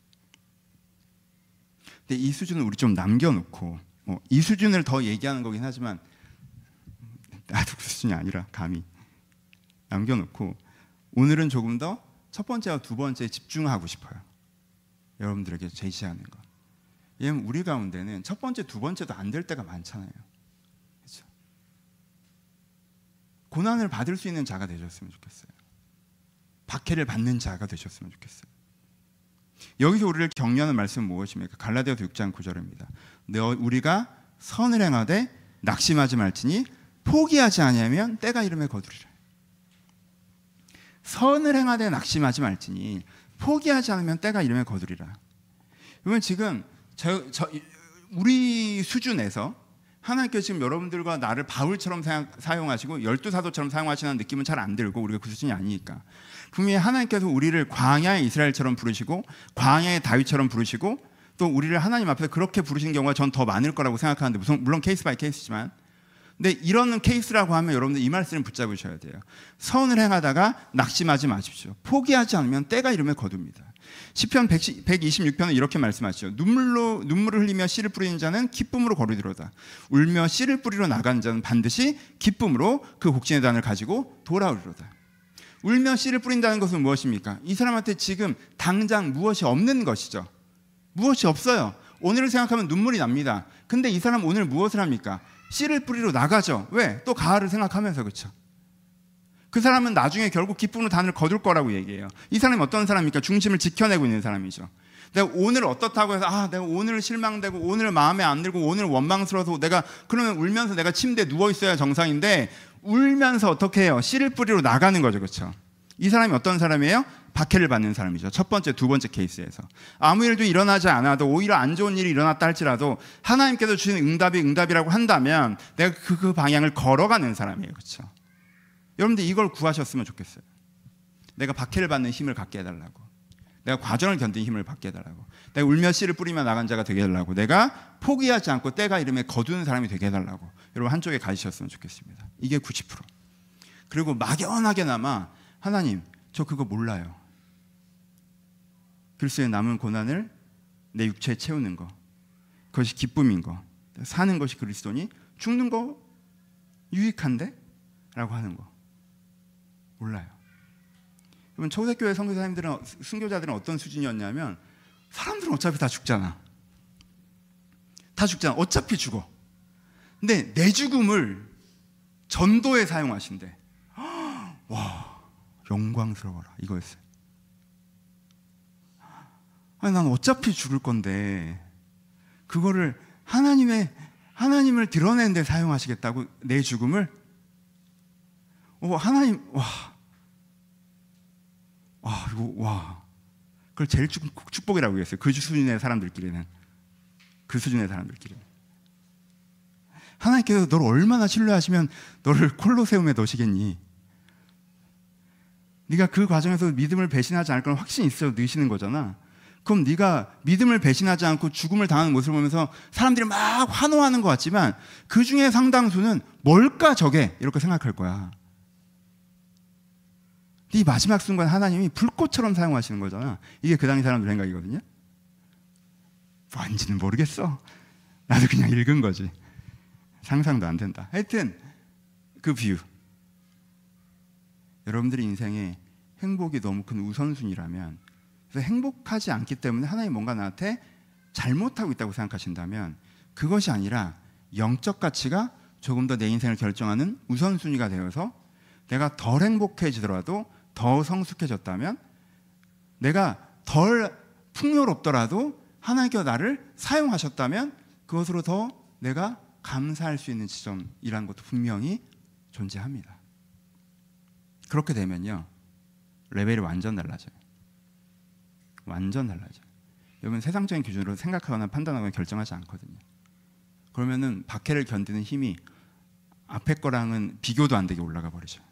근데 이 수준은 우리 좀 남겨놓고, 뭐 이 수준을 더 얘기하는 거긴 하지만 나도 그 수준이 아니라 감히 남겨놓고 오늘은 조금 더 첫 번째와 두 번째에 집중하고 싶어요. 여러분들에게 제시하는 거. 왜냐면 우리 가운데는 첫 번째, 두 번째도 안 될 때가 많잖아요. 그렇죠? 고난을 받을 수 있는 자가 되셨으면 좋겠어요. 박해를 받는 자가 되셨으면 좋겠어요. 여기서 우리를 격려하는 말씀은 무엇입니까? 갈라디아서 육 장 구 절입니다. 너 우리가 선을 행하되 낙심하지 말지니 포기하지 아니하면 때가 이름에 거두리라. 선을 행하되 낙심하지 말지니 포기하지 않으면 때가 이름에 거두리라. 그러면 지금 저, 저, 우리 수준에서 하나님께서 지금 여러분들과 나를 바울처럼 사용하시고 열두 사도처럼 사용하시는 느낌은 잘 안 들고, 우리가 그 수준이 아니니까. 분명히 하나님께서 우리를 광야의 이스라엘처럼 부르시고 광야의 다윗처럼 부르시고 또 우리를 하나님 앞에서 그렇게 부르시는 경우가 전 더 많을 거라고 생각하는데, 물론 케이스 바이 케이스지만, 근데 이런 케이스라고 하면 여러분들 이 말씀을 붙잡으셔야 돼요. 선을 행하다가 낙심하지 마십시오. 포기하지 않으면 때가 이름에 거둡니다. 시편 백이십육 편은 이렇게 말씀하시죠. 눈물로 눈물을 흘리며 씨를 뿌리는 자는 기쁨으로 거두리로다. 울며 씨를 뿌리러 나가는 자는 반드시 기쁨으로 그 복진의 단을 가지고 돌아오리로다. 울며 씨를 뿌린다는 것은 무엇입니까? 이 사람한테 지금 당장 무엇이 없는 것이죠. 무엇이 없어요. 오늘을 생각하면 눈물이 납니다. 근데 이 사람 오늘 무엇을 합니까? 씨를 뿌리러 나가죠. 왜? 또 가을을 생각하면서. 그렇죠? 그 사람은 나중에 결국 기쁨으로 단을 거둘 거라고 얘기해요. 이 사람이 어떤 사람입니까? 중심을 지켜내고 있는 사람이죠. 내가 오늘 어떻다고 해서 아 내가 오늘 실망되고 오늘 마음에 안 들고 오늘 원망스러워서 내가 그러면 울면서 내가 침대에 누워 있어야 정상인데, 울면서 어떻게 해요? 씨를 뿌리러 나가는 거죠. 그렇죠? 이 사람이 어떤 사람이에요? 박해를 받는 사람이죠. 첫 번째, 두 번째 케이스에서 아무 일도 일어나지 않아도 오히려 안 좋은 일이 일어났다 할지라도 하나님께서 주시는 응답이 응답이라고 한다면 내가 그, 그 방향을 걸어가는 사람이에요. 그렇죠? 여러분들 이걸 구하셨으면 좋겠어요. 내가 박해를 받는 힘을 갖게 해달라고, 내가 과정을 견디는 힘을 받게 해달라고, 내가 울며 씨를 뿌리며 나간 자가 되게 해달라고, 내가 포기하지 않고 때가 이름에 거두는 사람이 되게 해달라고 여러분 한쪽에 가지셨으면 좋겠습니다. 이게 구십 퍼센트. 그리고 막연하게나마 하나님 저 그거 몰라요. 글쎄 남은 고난을 내 육체에 채우는 거, 그것이 기쁨인 거, 사는 것이 그리스도니 죽는 거 유익한데? 라고 하는 거 몰라요. 여러분 초대교회 선교사님들은, 순교자들은 어떤 수준이었냐면 사람들은 어차피 다 죽잖아. 다 죽잖아. 어차피 죽어. 근데 내 죽음을 전도에 사용하신대. 와 영광스러워라 이거였어요. 아니 난 어차피 죽을 건데 그거를 하나님의 하나님을 드러내는 데 사용하시겠다고, 내 죽음을. 오, 하나님, 와, 와, 이거, 와. 그걸 제일 축, 축복이라고 했어요. 그 수준의 사람들끼리는. 그 수준의 사람들끼리는. 하나님께서 너를 얼마나 신뢰하시면 너를 콜로세움에 넣으시겠니? 네가 그 과정에서 믿음을 배신하지 않을 건 확신이 있어요. 넣으시는 거잖아. 그럼 네가 믿음을 배신하지 않고 죽음을 당하는 모습을 보면서 사람들이 막 환호하는 것 같지만 그 중에 상당수는 뭘까 저게? 이렇게 생각할 거야. 이 마지막 순간 하나님이 불꽃처럼 사용하시는 거잖아. 이게 그 당시 사람들 생각이거든요. 뭔지는 모르겠어. 나도 그냥 읽은 거지. 상상도 안 된다. 하여튼 그 비유. 여러분들의 인생에 행복이 너무 큰 우선순위라면, 그래서 행복하지 않기 때문에 하나님 뭔가 나한테 잘못하고 있다고 생각하신다면 그것이 아니라 영적 가치가 조금 더 내 인생을 결정하는 우선순위가 되어서 내가 덜 행복해지더라도 더 성숙해졌다면, 내가 덜 풍요롭더라도 하나님께서 나를 사용하셨다면 그것으로 더 내가 감사할 수 있는 지점이라는 것도 분명히 존재합니다. 그렇게 되면요, 레벨이 완전 달라져요. 완전 달라져요. 여러분, 세상적인 기준으로 생각하거나 판단하거나 결정하지 않거든요. 그러면은 박해를 견디는 힘이 앞에 거랑은 비교도 안 되게 올라가 버리죠.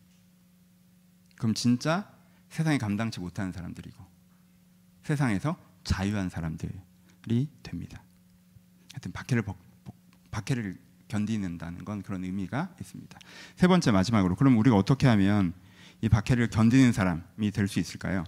그럼 진짜 세상에 감당치 못하는 사람들이고 세상에서 자유한 사람들이 됩니다. 하여튼 박해를, 박해를 견디는다는 건 그런 의미가 있습니다. 세 번째, 마지막으로, 그럼 우리가 어떻게 하면 이 박해를 견디는 사람이 될 수 있을까요?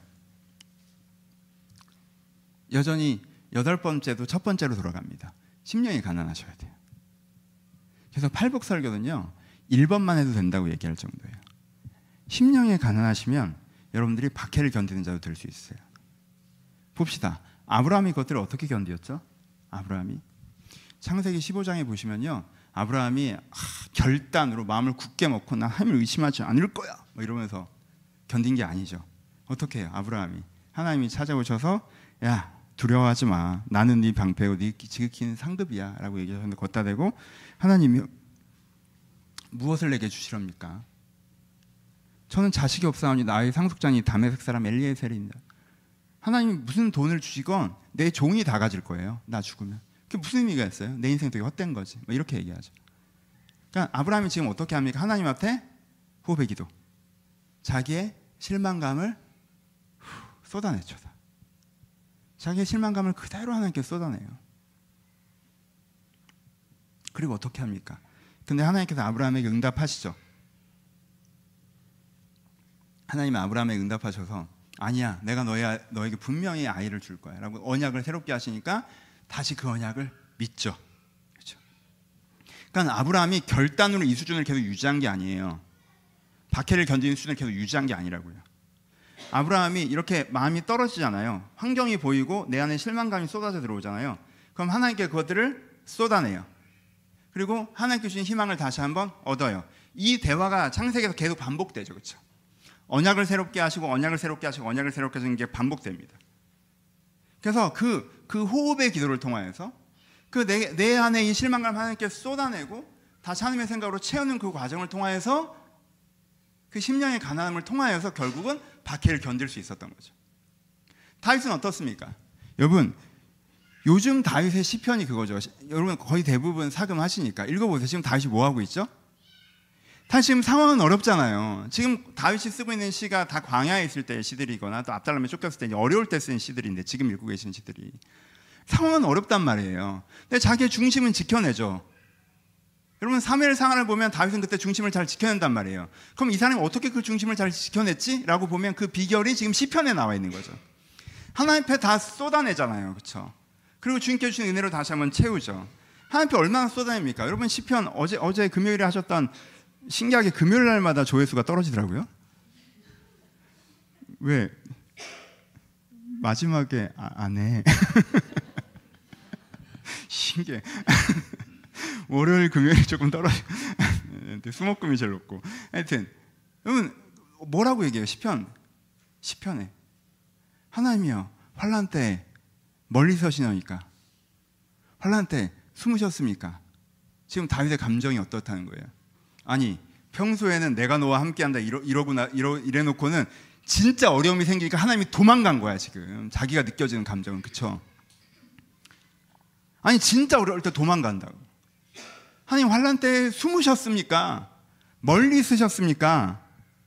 여전히 여덟 번째도 첫 번째로 돌아갑니다. 심령이 가난하셔야 돼요. 그래서 팔복설교는요, 일 번만 해도 된다고 얘기할 정도예요. 심령이 가난하시면 여러분들이 박해를 견디는 자도 될 수 있어요. 봅시다. 아브라함이 그것들을 어떻게 견디었죠? 아브라함이 창세기 십오 장에 보시면요, 아브라함이 아, 결단으로 마음을 굳게 먹고 나 하나님을 의심하지 않을 거야 뭐 이러면서 견딘 게 아니죠. 어떻게 해요? 아브라함이 하나님이 찾아오셔서 야, 두려워하지 마, 나는 네 방패고 네 지극히 상급이야 라고 얘기하셨는데, 걷다 대고 하나님이 무엇을 내게 주시렵니까? 저는 자식이 없사오니 나의 상속자니 다메섹 사람 엘리에셀입니다. 하나님이 무슨 돈을 주시건 내 종이 다 가질 거예요, 나 죽으면. 그게 무슨 의미가 있어요? 내 인생 되게 헛된 거지 뭐 이렇게 얘기하죠. 그러니까 아브라함이 지금 어떻게 합니까? 하나님 앞에 호흡의 기도, 자기의 실망감을 쏟아내죠. 자기의 실망감을 그대로 하나님께 쏟아내요. 그리고 어떻게 합니까? 근데 하나님께서 아브라함에게 응답하시죠. 하나님이 아브라함에게 응답하셔서 아니야, 내가 너의, 너에게 분명히 아이를 줄 거야 라고 언약을 새롭게 하시니까 다시 그 언약을 믿죠. 그렇죠? 그러니까 아브라함이 결단으로 이 수준을 계속 유지한 게 아니에요. 박해를 견디는 수준을 계속 유지한 게 아니라고요. 아브라함이 이렇게 마음이 떨어지잖아요. 환경이 보이고 내 안에 실망감이 쏟아져 들어오잖아요. 그럼 하나님께 그것들을 쏟아내요. 그리고 하나님께 주신 희망을 다시 한번 얻어요. 이 대화가 창세기에서 계속 반복되죠. 그렇죠? 언약을 새롭게 하시고 언약을 새롭게 하시고 언약을 새롭게 하시는 게 반복됩니다. 그래서 그, 그 호흡의 기도를 통하여서 그 내, 내 안에 이 실망감 하나님께 쏟아내고 다시 하나님의 생각으로 채우는 그 과정을 통하여서 그 심령의 가난함을 통하여서 결국은 박해를 견딜 수 있었던 거죠. 다윗은 어떻습니까? 여러분, 요즘 다윗의 시편이 그거죠. 여러분 거의 대부분 사금하시니까 읽어보세요. 지금 다윗이 뭐 하고 있죠? 다윗 지금 상황은 어렵잖아요. 지금 다윗이 쓰고 있는 시가 다 광야에 있을 때의 시들이거나 또 압살롬에 쫓겼을 때 어려울 때 쓴 시들인데, 지금 읽고 계신 시들이 상황은 어렵단 말이에요. 근데 자기의 중심은 지켜내죠. 여러분 사무엘 상하를 보면 다윗은 그때 중심을 잘 지켜낸단 말이에요. 그럼 이 사람이 어떻게 그 중심을 잘 지켜냈지? 라고 보면 그 비결이 지금 시편에 나와 있는 거죠. 하나님 앞에 다 쏟아내잖아요. 그렇죠? 그리고 주님께 주신 은혜로 다시 한번 채우죠. 하나님 앞에 얼마나 쏟아냅니까? 여러분 시편 어제, 어제 금요일에 하셨던, 신기하게 금요일 날마다 조회수가 떨어지더라고요. 왜? 마지막에 아, 안 해. 신기해. 월요일 금요일 조금 떨어져. 수목금이 제일 높고. 하여튼 여러분 뭐라고 얘기해요? 시편 시편에 하나님이여 환난 때 멀리 서시나이까? 환난 때 숨으셨습니까? 지금 다윗의 감정이 어떻다는 거예요? 아니 평소에는 내가 너와 함께한다 이러, 이러구나 이러, 이래놓고는 진짜 어려움이 생기니까 하나님이 도망간 거야. 지금 자기가 느껴지는 감정은. 그쵸? 아니 진짜 어려울 때 도망간다고. 하나님 환난 때 숨으셨습니까? 멀리 있으셨습니까?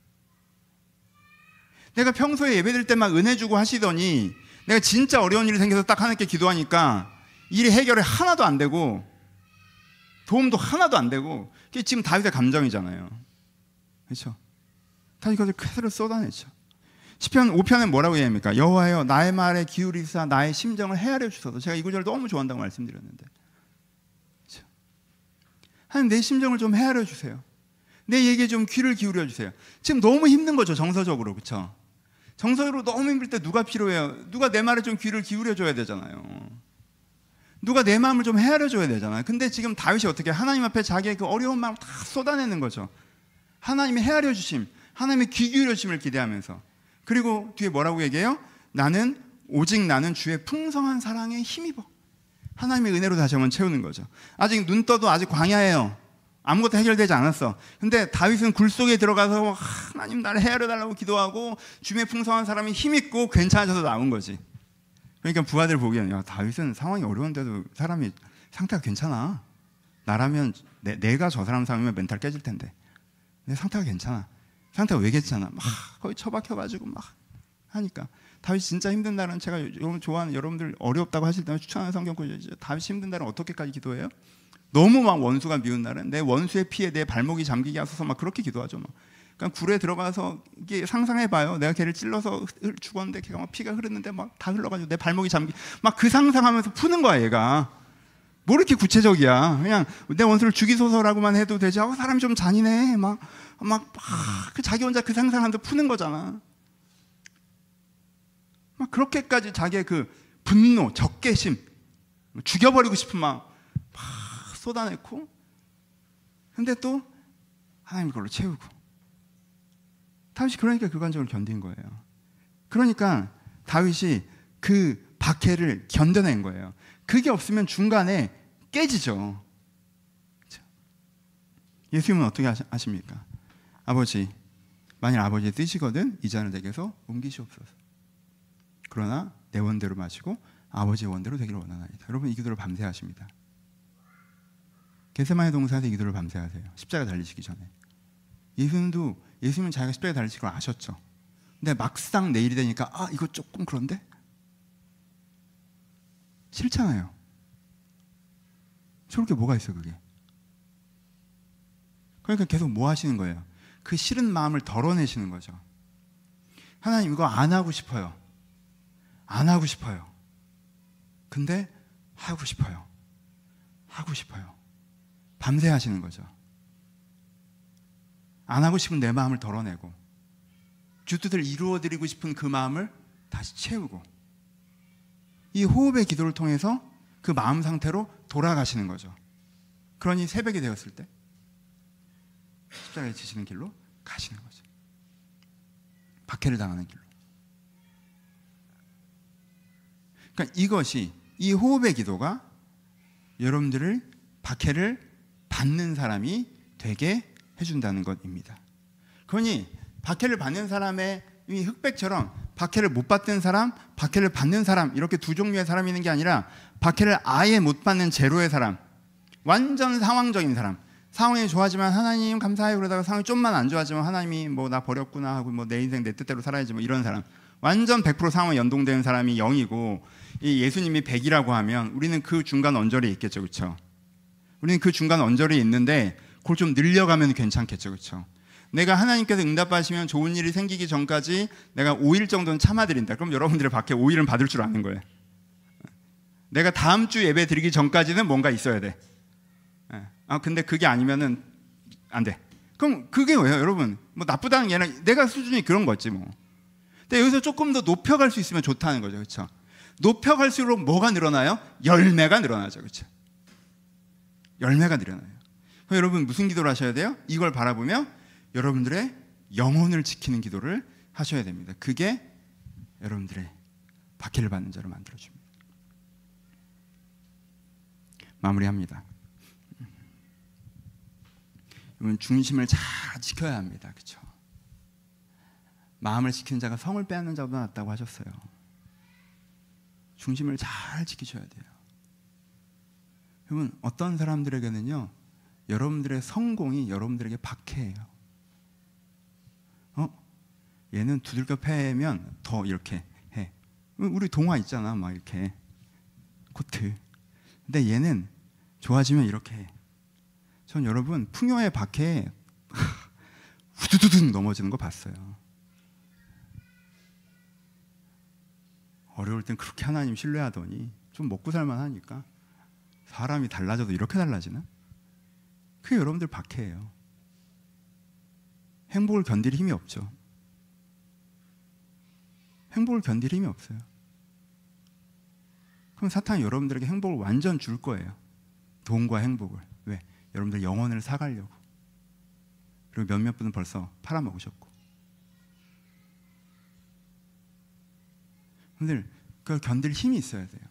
내가 평소에 예배드릴 때만 은혜 주고 하시더니 내가 진짜 어려운 일이 생겨서 딱 하나님께 기도하니까 일이 해결이 하나도 안 되고 도움도 하나도 안 되고, 그게 지금 다윗의 감정이잖아요. 그렇죠? 다윗이 그것을 그대로 쏟아내죠. 시편 오 편은 뭐라고 얘기합니까? 여호와여 나의 말에 기울이사 나의 심정을 헤아려 주소서. 제가 이 구절을 너무 좋아한다고 말씀드렸는데, 그렇죠? 하나님 내 심정을 좀 헤아려 주세요. 내 얘기에 좀 귀를 기울여 주세요. 지금 너무 힘든 거죠, 정서적으로. 그렇죠? 정서적으로 너무 힘들 때 누가 필요해요? 누가 내 말에 좀 귀를 기울여 줘야 되잖아요. 누가 내 마음을 좀 헤아려 줘야 되잖아요. 근데 지금 다윗이 어떻게 하나님 앞에 자기의 그 어려운 마음을 다 쏟아내는 거죠. 하나님의 헤아려 주심, 하나님의 귀 기울여 주심을 기대하면서. 그리고 뒤에 뭐라고 얘기해요? 나는 오직 나는 주의 풍성한 사랑에 힘입어. 하나님의 은혜로 다시 한번 채우는 거죠. 아직 눈 떠도 아직 광야예요. 아무것도 해결되지 않았어. 근데 다윗은 굴 속에 들어가서 하나님 나를 헤아려 달라고 기도하고 주의 풍성한 사람이 힘있고 괜찮아져서 나온 거지. 그러니까 부하들 보기에는 야, 다윗은 상황이 어려운데도 사람이 상태가 괜찮아. 나라면 내, 내가 저 사람 상황이면 멘탈 깨질 텐데 내 상태가 괜찮아. 상태가 왜 괜찮아? 막 거의 처박혀가지고 막 하니까. 다윗이 진짜 힘든 날은 제가 여러분 좋아하는, 여러분들 어렵다고 하실 때는 추천하는 성경 구절이죠. 다윗이 힘든 날은 어떻게까지 기도해요? 너무 막 원수가 미운 날은 내 원수의 피에 내 발목이 잠기게 하소서 막 그렇게 기도하죠. 막. 그러니까 굴에 들어가서 이게 상상해봐요. 내가 걔를 찔러서 죽었는데 걔가 막 피가 흐르는데 막 다 흘러가지고 내 발목이 잠기, 막 그 상상하면서 푸는 거야 얘가. 뭐 이렇게 구체적이야. 그냥 내 원수를 죽이소서라고만 해도 되지. 아, 사람이 좀 잔인해. 막 막 그 자기 혼자 그 상상하면서 푸는 거잖아. 막 그렇게까지 자기의 그 분노, 적개심, 죽여버리고 싶은 마음 막 쏟아내고, 근데 또 하나님 그걸로 채우고. 다윗이 그러니까 그 감정을 견딘 거예요. 그러니까 다윗이 그 박해를 견뎌낸 거예요. 그게 없으면 중간에 깨지죠. 예수님은 어떻게 하십니까? 아버지, 만일 아버지의 뜻이거든 이 잔을 내게서 옮기시옵소서. 그러나 내 원대로 마시고 아버지의 원대로 되기를 원하나이다. 여러분, 이 기도를 밤새 하십니다. 겟세마네 동산에서 이 기도를 밤새 하세요. 십자가 달리시기 전에. 예수님도, 예수님은 자기가 십자가에 달리실 걸 아셨죠. 근데 막상 내일이 되니까 아, 이거 조금 그런데? 싫잖아요. 저렇게 뭐가 있어 그게. 그러니까 계속 뭐 하시는 거예요? 그 싫은 마음을 덜어내시는 거죠. 하나님, 이거 안 하고 싶어요. 안 하고 싶어요. 근데 하고 싶어요. 하고 싶어요. 밤새 하시는 거죠. 안 하고 싶은 내 마음을 덜어내고 주 뜻을 이루어드리고 싶은 그 마음을 다시 채우고, 이 호흡의 기도를 통해서 그 마음 상태로 돌아가시는 거죠. 그러니 새벽이 되었을 때 십자가에 지시는 길로 가시는 거죠. 박해를 당하는 길로. 그러니까 이것이, 이 호흡의 기도가 여러분들을 박해를 받는 사람이 되게 해준다는 것입니다. 그러니 박해를 받는 사람의, 이 흑백처럼 박해를 못 받는 사람, 박해를 받는 사람, 이렇게 두 종류의 사람이 있는 게 아니라 박해를 아예 못 받는 제로의 사람, 완전 상황적인 사람. 상황이 좋아지만 하나님 감사해요 그러다가 상황이 좀만 안 좋아지면 하나님이 뭐 나 버렸구나 하고 뭐 내 인생 내 뜻대로 살아야지 뭐 이런 사람. 완전 백 퍼센트 상황에 연동되는 사람이 영이고, 이 예수님이 백이라고 하면 우리는 그 중간 언저리에 있겠죠. 그렇죠? 우리는 그 중간 언저리에 있는데 그걸 좀 늘려가면 괜찮겠죠. 그렇죠? 내가 하나님께서 응답하시면 좋은 일이 생기기 전까지 내가 오 일 정도는 참아드린다. 그럼 여러분들의 밖에 오 일은 받을 줄 아는 거예요. 내가 다음 주 예배 드리기 전까지는 뭔가 있어야 돼. 아, 근데 그게 아니면은 안 돼. 그럼 그게 뭐예요, 여러분? 뭐 나쁘다는 게 아니라 내가 수준이 그런 거지 뭐. 근데 여기서 조금 더 높여갈 수 있으면 좋다는 거죠. 그렇죠? 높여갈수록 뭐가 늘어나요? 열매가 늘어나죠. 그렇죠? 열매가 늘어나요. 그럼 여러분 무슨 기도를 하셔야 돼요? 이걸 바라보며 여러분들의 영혼을 지키는 기도를 하셔야 됩니다. 그게 여러분들의 박해를 받는 자로 만들어줍니다. 마무리합니다. 여러분, 중심을 잘 지켜야 합니다. 그렇죠? 마음을 지키는 자가 성을 빼앗는 자보다 낫다고 하셨어요. 중심을 잘 지키셔야 돼요. 여러분, 어떤 사람들에게는요, 여러분들의 성공이 여러분들에게 박해예요. 어? 얘는 두들겨 패면 더 이렇게 해. 우리 동화 있잖아, 막 이렇게 코트. 근데 얘는 좋아지면 이렇게 해. 전 여러분 풍요의 박해에 후두두둑 넘어지는 거 봤어요. 어려울 땐 그렇게 하나님 신뢰하더니 좀 먹고 살만 하니까 사람이 달라져도 이렇게 달라지나? 그게 여러분들 박해예요. 행복을 견딜 힘이 없죠. 행복을 견딜 힘이 없어요. 그럼 사탄이 여러분들에게 행복을 완전 줄 거예요. 돈과 행복을. 왜? 여러분들 영혼을 사가려고. 그리고 몇몇 분은 벌써 팔아먹으셨고. 여러분들 그걸 견딜 힘이 있어야 돼요.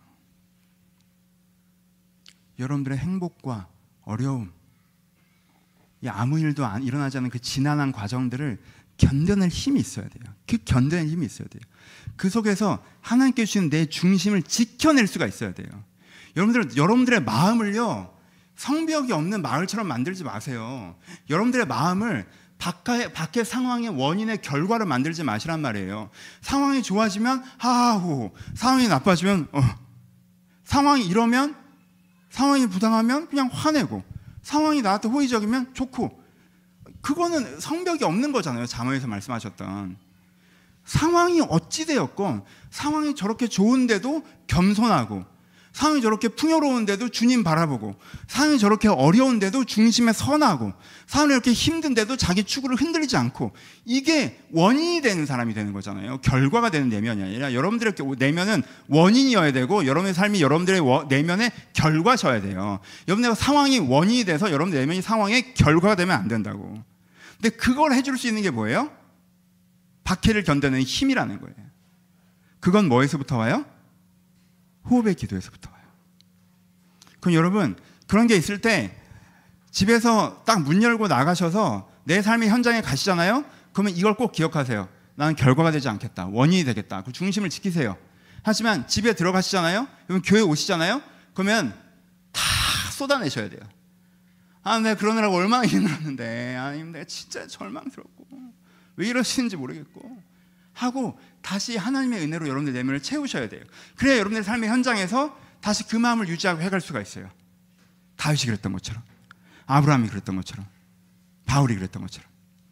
여러분들의 행복과 어려움, 이 아무 일도 안, 일어나지 않은 그 지난한 과정들을 견뎌낼 힘이 있어야 돼요. 그 견뎌낼 힘이 있어야 돼요. 그 속에서 하나님께 주시는 내 중심을 지켜낼 수가 있어야 돼요. 여러분들, 여러분들의 마음을요, 성벽이 없는 마을처럼 만들지 마세요. 여러분들의 마음을 밖의, 밖의 상황의 원인의 결과를 만들지 마시란 말이에요. 상황이 좋아지면 하하호, 상황이 나빠지면 어. 상황이 이러면, 상황이 부당하면 그냥 화내고, 상황이 나한테 호의적이면 좋고. 그거는 성벽이 없는 거잖아요. 잠언에서 말씀하셨던. 상황이 어찌되었건 상황이 저렇게 좋은데도 겸손하고, 상황이 저렇게 풍요로운데도 주님 바라보고, 상황이 저렇게 어려운데도 중심에 선하고, 상황이 이렇게 힘든데도 자기 추구를 흔들리지 않고, 이게 원인이 되는 사람이 되는 거잖아요. 결과가 되는 내면이 아니라 여러분들의 내면은 원인이어야 되고, 여러분의 삶이 여러분들의 내면의 결과셔야 돼요. 여러분의 상황이 원인이 돼서 여러분의 내면이 상황의 결과가 되면 안 된다고. 근데 그걸 해줄 수 있는 게 뭐예요? 박해를 견뎌내는 힘이라는 거예요. 그건 뭐에서부터 와요? 호흡의 기도에서부터 와요. 그럼 여러분, 그런 게 있을 때 집에서 딱 문 열고 나가셔서 내 삶의 현장에 가시잖아요. 그러면 이걸 꼭 기억하세요. 나는 결과가 되지 않겠다, 원인이 되겠다. 그 중심을 지키세요. 하지만 집에 들어가시잖아요. 그러면 교회 오시잖아요. 그러면 다 쏟아내셔야 돼요. 아, 내가 그러느라고 얼마나 힘들었는데, 아니 내가 진짜 절망스럽고 왜 이러시는지 모르겠고 하고 다시 하나님의 은혜로 여러분들 내면을 채우셔야 돼요. 그래야 여러분의 삶의 현장에서 다시 그 마음을 유지하고 해갈 수가 있어요. 다윗이 그랬던 것처럼, 아브라함이 그랬던 것처럼, 바울이 그랬던 것처럼.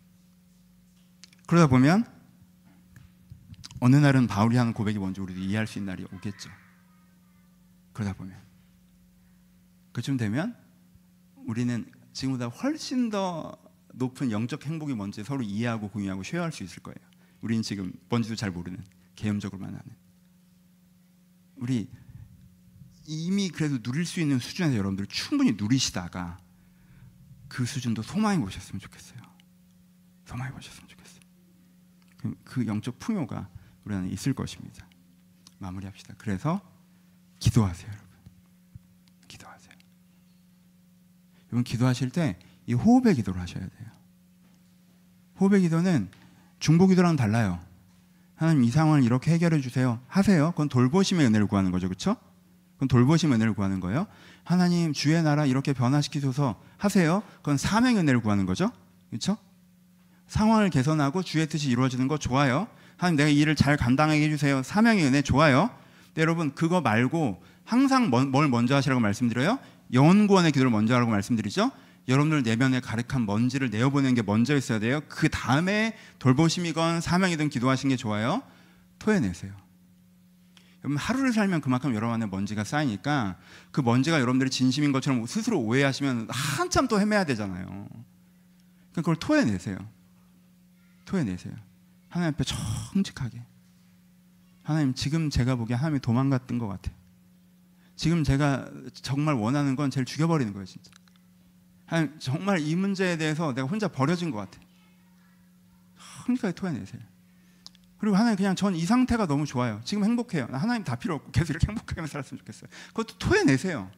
그러다 보면 어느 날은 바울이 하는 고백이 뭔지 우리도 이해할 수 있는 날이 오겠죠. 그러다 보면 그쯤 되면 우리는 지금보다 훨씬 더 높은 영적 행복이 뭔지 서로 이해하고 공유하고 쉐어할 수 있을 거예요. 우리는 지금 뭔지도 잘 모르는, 개념적으로만 아는. 우리 이미 그래도 누릴 수 있는 수준에서 여러분들 충분히 누리시다가 그 수준도 소망해 보셨으면 좋겠어요. 소망해 보셨으면 좋겠어요. 그, 그 영적 풍요가 우리 안에 있을 것입니다. 마무리합시다. 그래서 기도하세요, 여러분. 기도하세요. 여러분 기도하실 때 이 호흡의 기도를 하셔야 돼요. 호흡의 기도는 중보기도랑은 달라요. 하나님 이 상황을 이렇게 해결해 주세요. 하세요. 그건 돌보심의 은혜를 구하는 거죠. 그렇죠? 그건 돌보심의 은혜를 구하는 거예요. 하나님 주의 나라 이렇게 변화시키소서 하세요. 그건 사명의 은혜를 구하는 거죠. 그렇죠? 상황을 개선하고 주의 뜻이 이루어지는 거 좋아요. 하나님 내가 이 일을 잘 감당하게 해주세요. 사명의 은혜 좋아요. 근데 여러분 그거 말고 항상 뭘 먼저 하시라고 말씀드려요? 영혼구원의 기도를 먼저 하라고 말씀드리죠. 여러분들 내면에 가득한 먼지를 내어보내는 게 먼저 있어야 돼요. 그 다음에 돌보심이건 사명이든 기도하시는 게 좋아요. 토해내세요. 여러분 하루를 살면 그만큼 여러분 안에 먼지가 쌓이니까 그 먼지가 여러분들이 진심인 것처럼 스스로 오해하시면 한참 또 헤매야 되잖아요. 그러니까 그걸 토해내세요. 토해내세요. 하나님 앞에 정직하게. 하나님 지금 제가 보기에 하나님이 도망갔던 것 같아요. 지금 제가 정말 원하는 건 쟤를 죽여버리는 거예요. 진짜. 하나님 정말 이 문제에 대해서 내가 혼자 버려진 것 같아요. 정직하게 토해내세요. 그리고 하나님 그냥 전 이 상태가 너무 좋아요. 지금 행복해요. 하나님 다 필요 없고 계속 이렇게 행복하게 살았으면 좋겠어요. 그것도 토해내세요.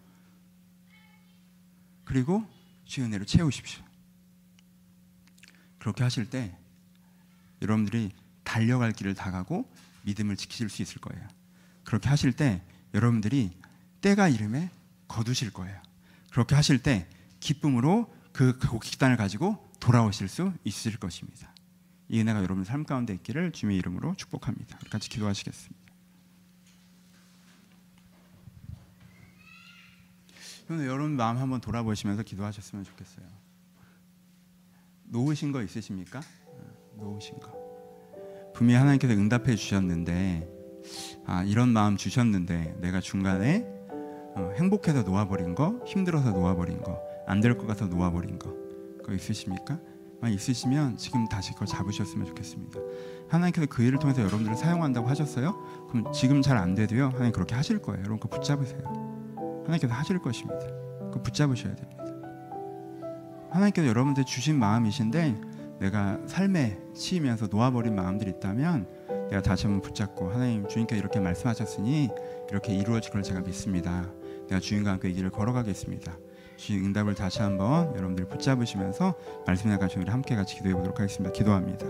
그리고 주의 은혜로 채우십시오. 그렇게 하실 때 여러분들이 달려갈 길을 다 가고 믿음을 지키실 수 있을 거예요. 그렇게 하실 때 여러분들이 때가 이름에 거두실 거예요. 그렇게 하실 때 기쁨으로 그 곡식단을 가지고 돌아오실 수 있을 것입니다. 이 은혜가 여러분 삶 가운데 있기를 주님의 이름으로 축복합니다. 같이 기도하시겠습니다. 여러분 마음 한번 돌아보시면서 기도하셨으면 좋겠어요. 놓으신 거 있으십니까? 놓으신 거. 분명히 하나님께서 응답해 주셨는데 아, 이런 마음 주셨는데 내가 중간에 어, 행복해서 놓아버린 거, 힘들어서 놓아버린 거, 안 될 것 같아서 놓아버린 거, 그거 있으십니까? 있으시면 지금 다시 그걸 잡으셨으면 좋겠습니다. 하나님께서 그 일을 통해서 여러분들을 사용한다고 하셨어요? 그럼 지금 잘 안 돼도요, 하나님 그렇게 하실 거예요. 여러분 그거 붙잡으세요. 하나님께서 하실 것입니다. 그거 붙잡으셔야 됩니다. 하나님께서 여러분들 주신 마음이신데 내가 삶에 치이면서 놓아버린 마음들이 있다면 내가 다시 한번 붙잡고, 하나님 주님께서 이렇게 말씀하셨으니 이렇게 이루어질 걸 제가 믿습니다. 내가 주님과 함께 이 길을 걸어가겠습니다. 주님 응답을 다시 한번 여러분들이 붙잡으시면서 말씀 나가시 우리 함께 같이 기도해 보도록 하겠습니다. 기도합니다.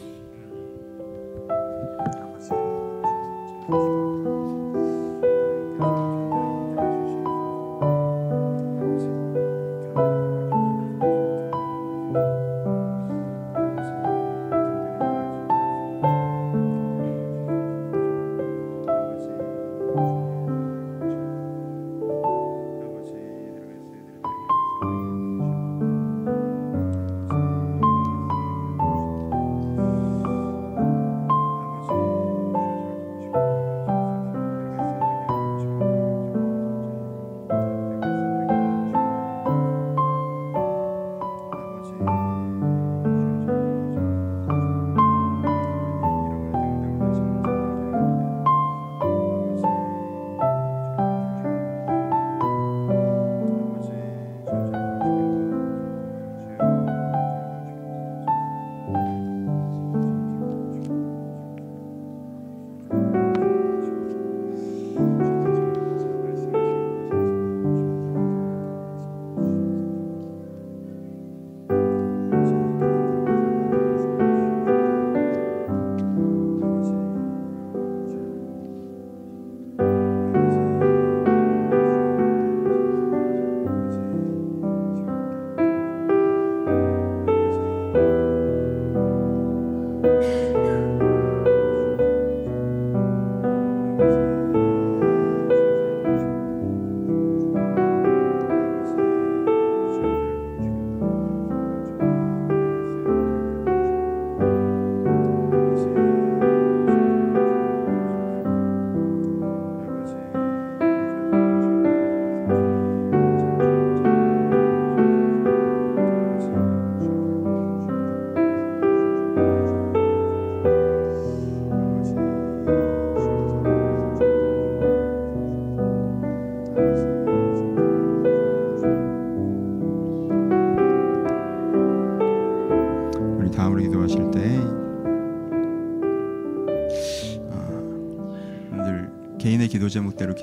개인의 기도 제목대로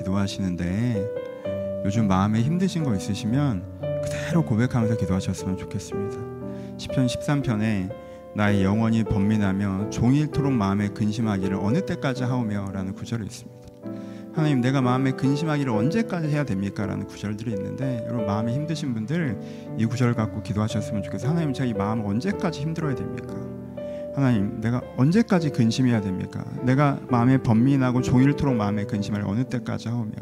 기도하시는데 요즘 마음에 힘드신 거 있으시면 그대로 고백하면서 기도하셨으면 좋겠습니다. 시편 십삼 편에 나의 영혼이 번민하며 종일토록 마음에 근심하기를 어느 때까지 하오며 라는 구절이 있습니다. 하나님, 내가 마음에 근심하기를 언제까지 해야 됩니까? 라는 구절들이 있는데, 여러분 마음이 힘드신 분들 이 구절 갖고 기도하셨으면 좋겠어요. 하나님, 제가 이 마음을 언제까지 힘들어야 됩니까? 하나님, 내가 언제까지 근심해야 됩니까? 내가 마음에 번민하고 종일토록 마음에 근심할 어느 때까지 하오며,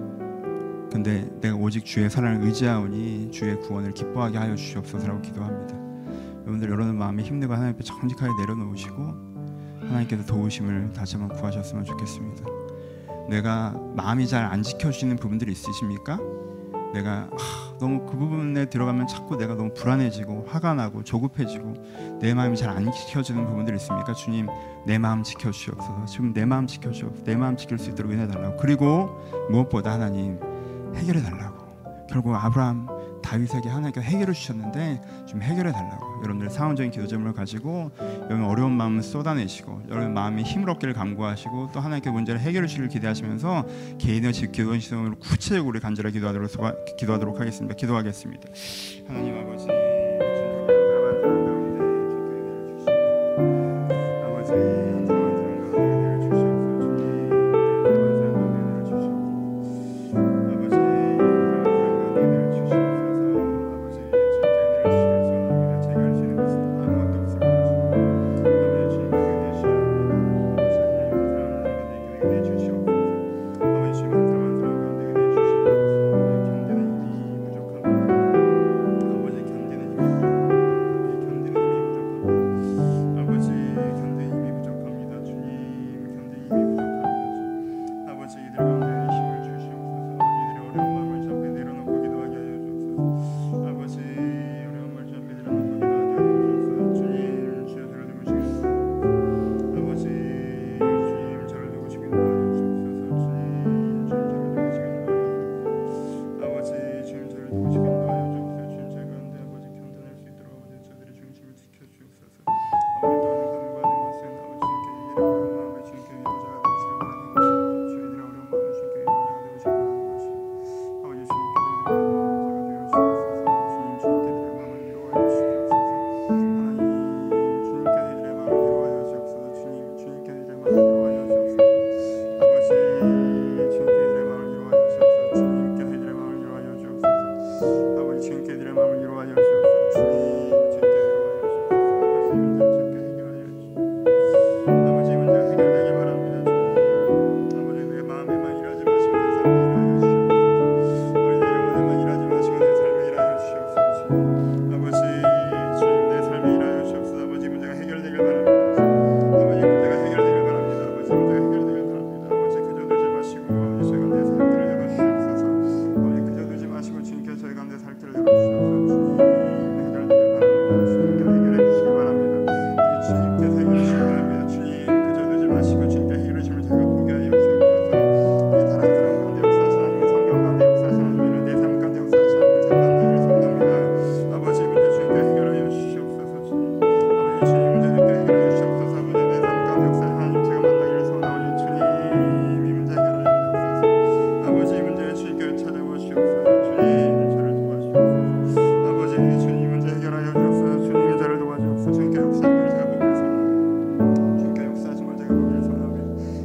근데 내가 오직 주의 사랑을 의지하오니 주의 구원을 기뻐하게 하여 주시옵소서라고 기도합니다. 여러분들, 여러분 마음이 힘들고 하나님 앞에 정직하게 내려놓으시고 하나님께서 도우심을 다시 한번 구하셨으면 좋겠습니다. 내가 마음이 잘 안 지켜지는 부분들이 있으십니까? 내가 하, 너무 그 부분에 들어가면 자꾸 내가 너무 불안해지고 화가 나고 조급해지고 내 마음이 잘 안 지켜지는 부분들이 있습니까? 주님, 내 마음 지켜주시옵소서. 지금 내 마음 지켜주옵소서. 내 마음 지킬 수 있도록 은혜달라고. 그리고 무엇보다 하나님, 해결해달라고. 결국 아브라함, 다윗에게 하나님께서 해결해 주셨는데 좀 해결해 달라고. 여러분들 상황적인 기도 제목을 가지고 여러분 어려운 마음을 쏟아내시고 여러분 마음이 힘을 얻기를 간구하시고 또 하나님께 문제를 해결해 주시길 기대하시면서 개인의 기도 시점으로 구체적으로 우리 간절하게 기도하도록, 기도하도록 하겠습니다. 기도하겠습니다. 하나님 아버지,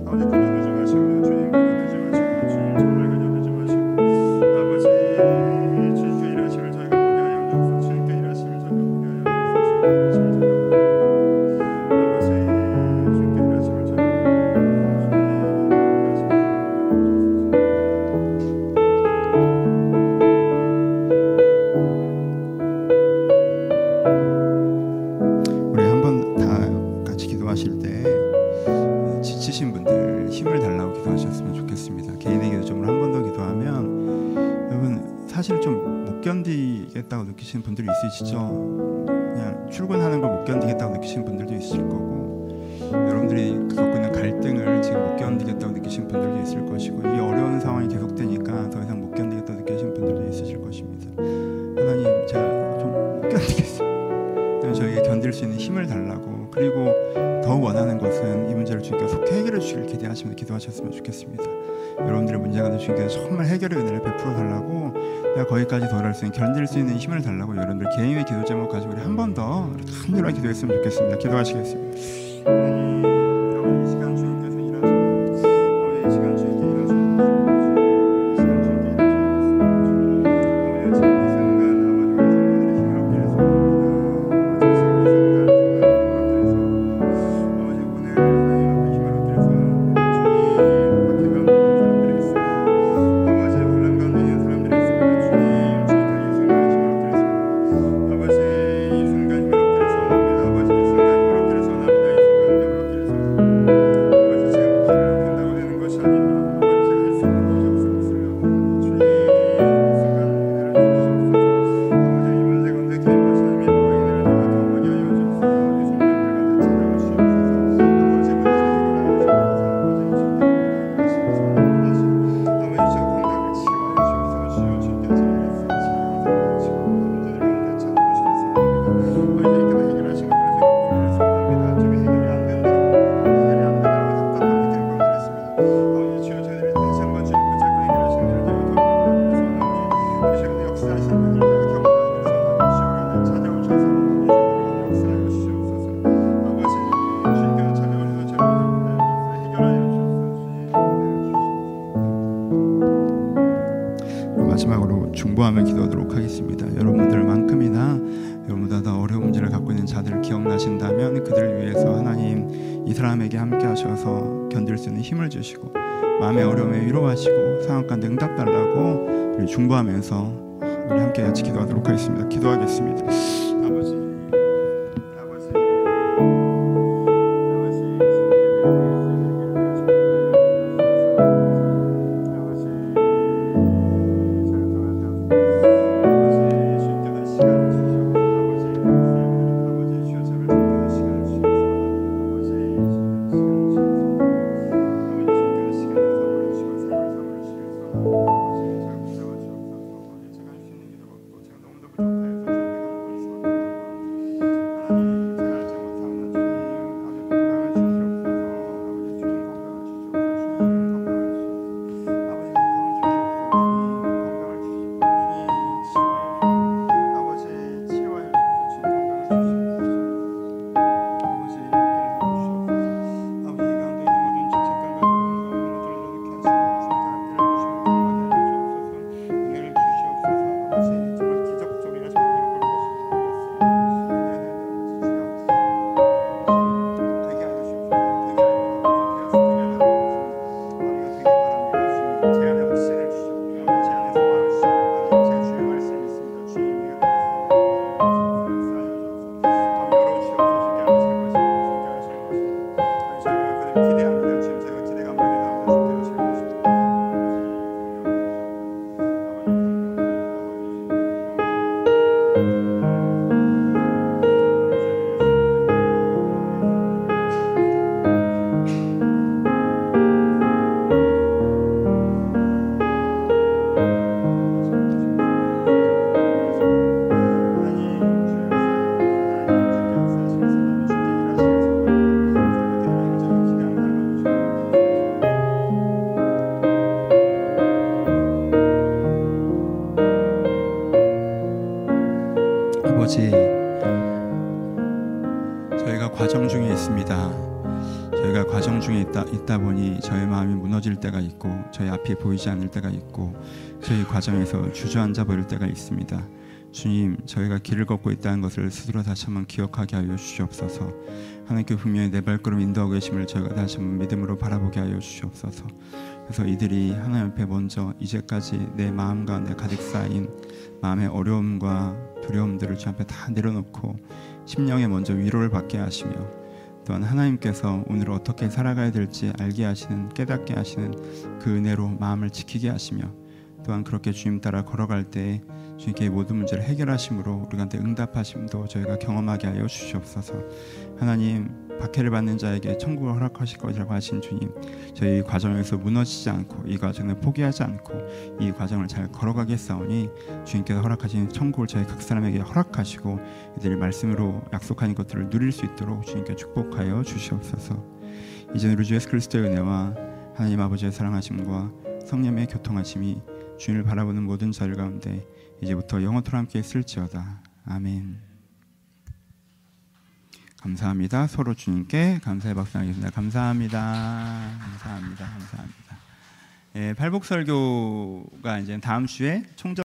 사실 좀 못 견디겠다고 느끼시는 분들이 있으시죠. 그냥 출근하는 걸 못 견디겠다고 느끼시는 분들도 있을 거고, 여러분들이 겪고 있는 갈등을 지금 못 견디겠다고 느끼시는 분들도 있을 것이고, 이 어려운 상황이 계속되니까 더 이상 못 견디겠다고 느끼시는 분들도 있으실 것입니다. 하나님, 제가 좀 못 견디겠어요. 저에게 견딜 수 있는 힘을 달라고, 그리고 더 원하는 것은 이 문제를 주님께 속히 해결해 주시길 기대하시면서 기도하셨으면 좋겠습니다. 여러분들의 문제가 주님께서 정말 해결의 은혜를 베풀어 달라고, 내가 거기까지 도달할 수 있는, 견딜 수 있는 힘을 달라고 여러분들 개인의 기도 제목 가지고 우리 한 번 더 간절하게 기도했으면 좋겠습니다. 기도하시겠습니다. 하나님, 여러분 이 시간 주님께서 일하시고, 아버지 이 시간 주님께 일하시고, 이 시간 주님께 일하시고, 아버지 지금 이 순간 아버지 우리 성도들의 힘을 얻기 위해서 아버지 지금 이 순간 아버지 오늘 하나님 앞에 힘을 얻기 위해서 주님 밖에 가는 사람들이 있습니다. 아버지 혼란 가운데 있는 사람들이 있습니다. 주님 주님께 이 순간 힘을 얻기 위해서 아버지 이 순간 힘을 얻기 위해서 원합니다. 아버지 이 순간 힘을 얻기 위해서 원합니다. 이 순간 힘을 얻기 위해서 아버지 제가 믿기를 안 된다고 되는 것이 아니라 아버지 제가 할 수 있는 것이 없을 것을 주님 이 순간 은혜를 주시옵소서. 아버지 이 문제 가운데 개입하시는 믿음과 은혜를 제가 경험하게 하여 주옵소서. 이 순간 들가운데 찾아와 주옵소서. 아버지 문제를 해결하여 주옵소서. 아버지 주님께 은혜를 주시옵소서. 다시 아버지 저 건강을 치유하여 주옵소서. 주여 주님께 제가 치유하여 주옵소서. 문제를 가운데 찾아오시길 소원합니다. 아버지 이렇게 해결하시는 분을 제가 보기를 소원합니다. 저게 해결이 안 된다고 해결이 안 된다고 답답한 믿음을 보여드렸습니다. 아버지 주여 저희들이 다시 한번 주님 붙잡고 해결하시는 분을 제가 경험하기를 소원합니다. 우리 최근에 역사하시는 분을 제가 경험하기를 소원합니다. 주여 우리한테 찾아오셔서 아버지 역사하여 주시옵소서. 아버지 주님께서 찾아오셔서 저희를 해결하여 주옵소서. 주님 은혜를 주시옵소서. 마지막으로 중보하며 기도하도록 하겠습니다. 여러분들만큼이나 여러분보다 더 어려운 문제를 갖고 있는 자들을 기억나신다면 그들을 위해서 하나님 이 사람에게 함께 하셔서 견딜 수 있는 힘을 주시고 마음의 어려움에 위로하시고 상황 가운데 응답 달라고 우리 중보하면서 우리 함께 같이 기도하도록 하겠습니다. 기도하겠습니다. 아버지 아버지 아버지 살다 보니 저의 마음이 무너질 때가 있고 저희 앞이 보이지 않을 때가 있고 저희 과정에서 주저앉아 버릴 때가 있습니다. 주님, 저희가 길을 걷고 있다는 것을 스스로 다시 한번 기억하게 하여 주시옵소서. 하나님께 분명히 내 발걸음 인도하고 계심을 저희가 다시 한번 믿음으로 바라보게 하여 주시옵소서. 그래서 이들이 하나님 앞에 먼저 이제까지 내 마음 가운데 가득 쌓인 마음의 어려움과 두려움들을 주 앞에 다 내려놓고 심령에 먼저 위로를 받게 하시며, 또한 하나님께서 오늘 어떻게 살아가야 될지 알게 하시는, 깨닫게 하시는 그 은혜로 마음을 지키게 하시며, 또한 그렇게 주님 따라 걸어갈 때 주님께 모든 문제를 해결하심으로 우리한테 응답하심도 저희가 경험하게 하여 주시옵소서. 하나님, 박해를 받는 자에게 천국을 허락하실 것이라고 하신 주님, 저희 과정에서 무너지지 않고 이 과정을 포기하지 않고 이 과정을 잘 걸어가겠사오니 주님께서 허락하신 천국을 저희 각 사람에게 허락하시고 이들이 말씀으로 약속하는 것들을 누릴 수 있도록 주님께 축복하여 주시옵소서. 이제는 우리 주 예수 그리스도의 은혜와 하나님 아버지의 사랑하심과 성령의 교통하심이 주님을 바라보는 모든 자들 가운데 이제부터 영원토록 함께 있을지어다. 아멘. 감사합니다. 서로 주님께 감사의 박수 하겠습니다. 감사합니다. 감사합니다. 감사합니다. 예, 팔복설교가 이제 다음 주에 총정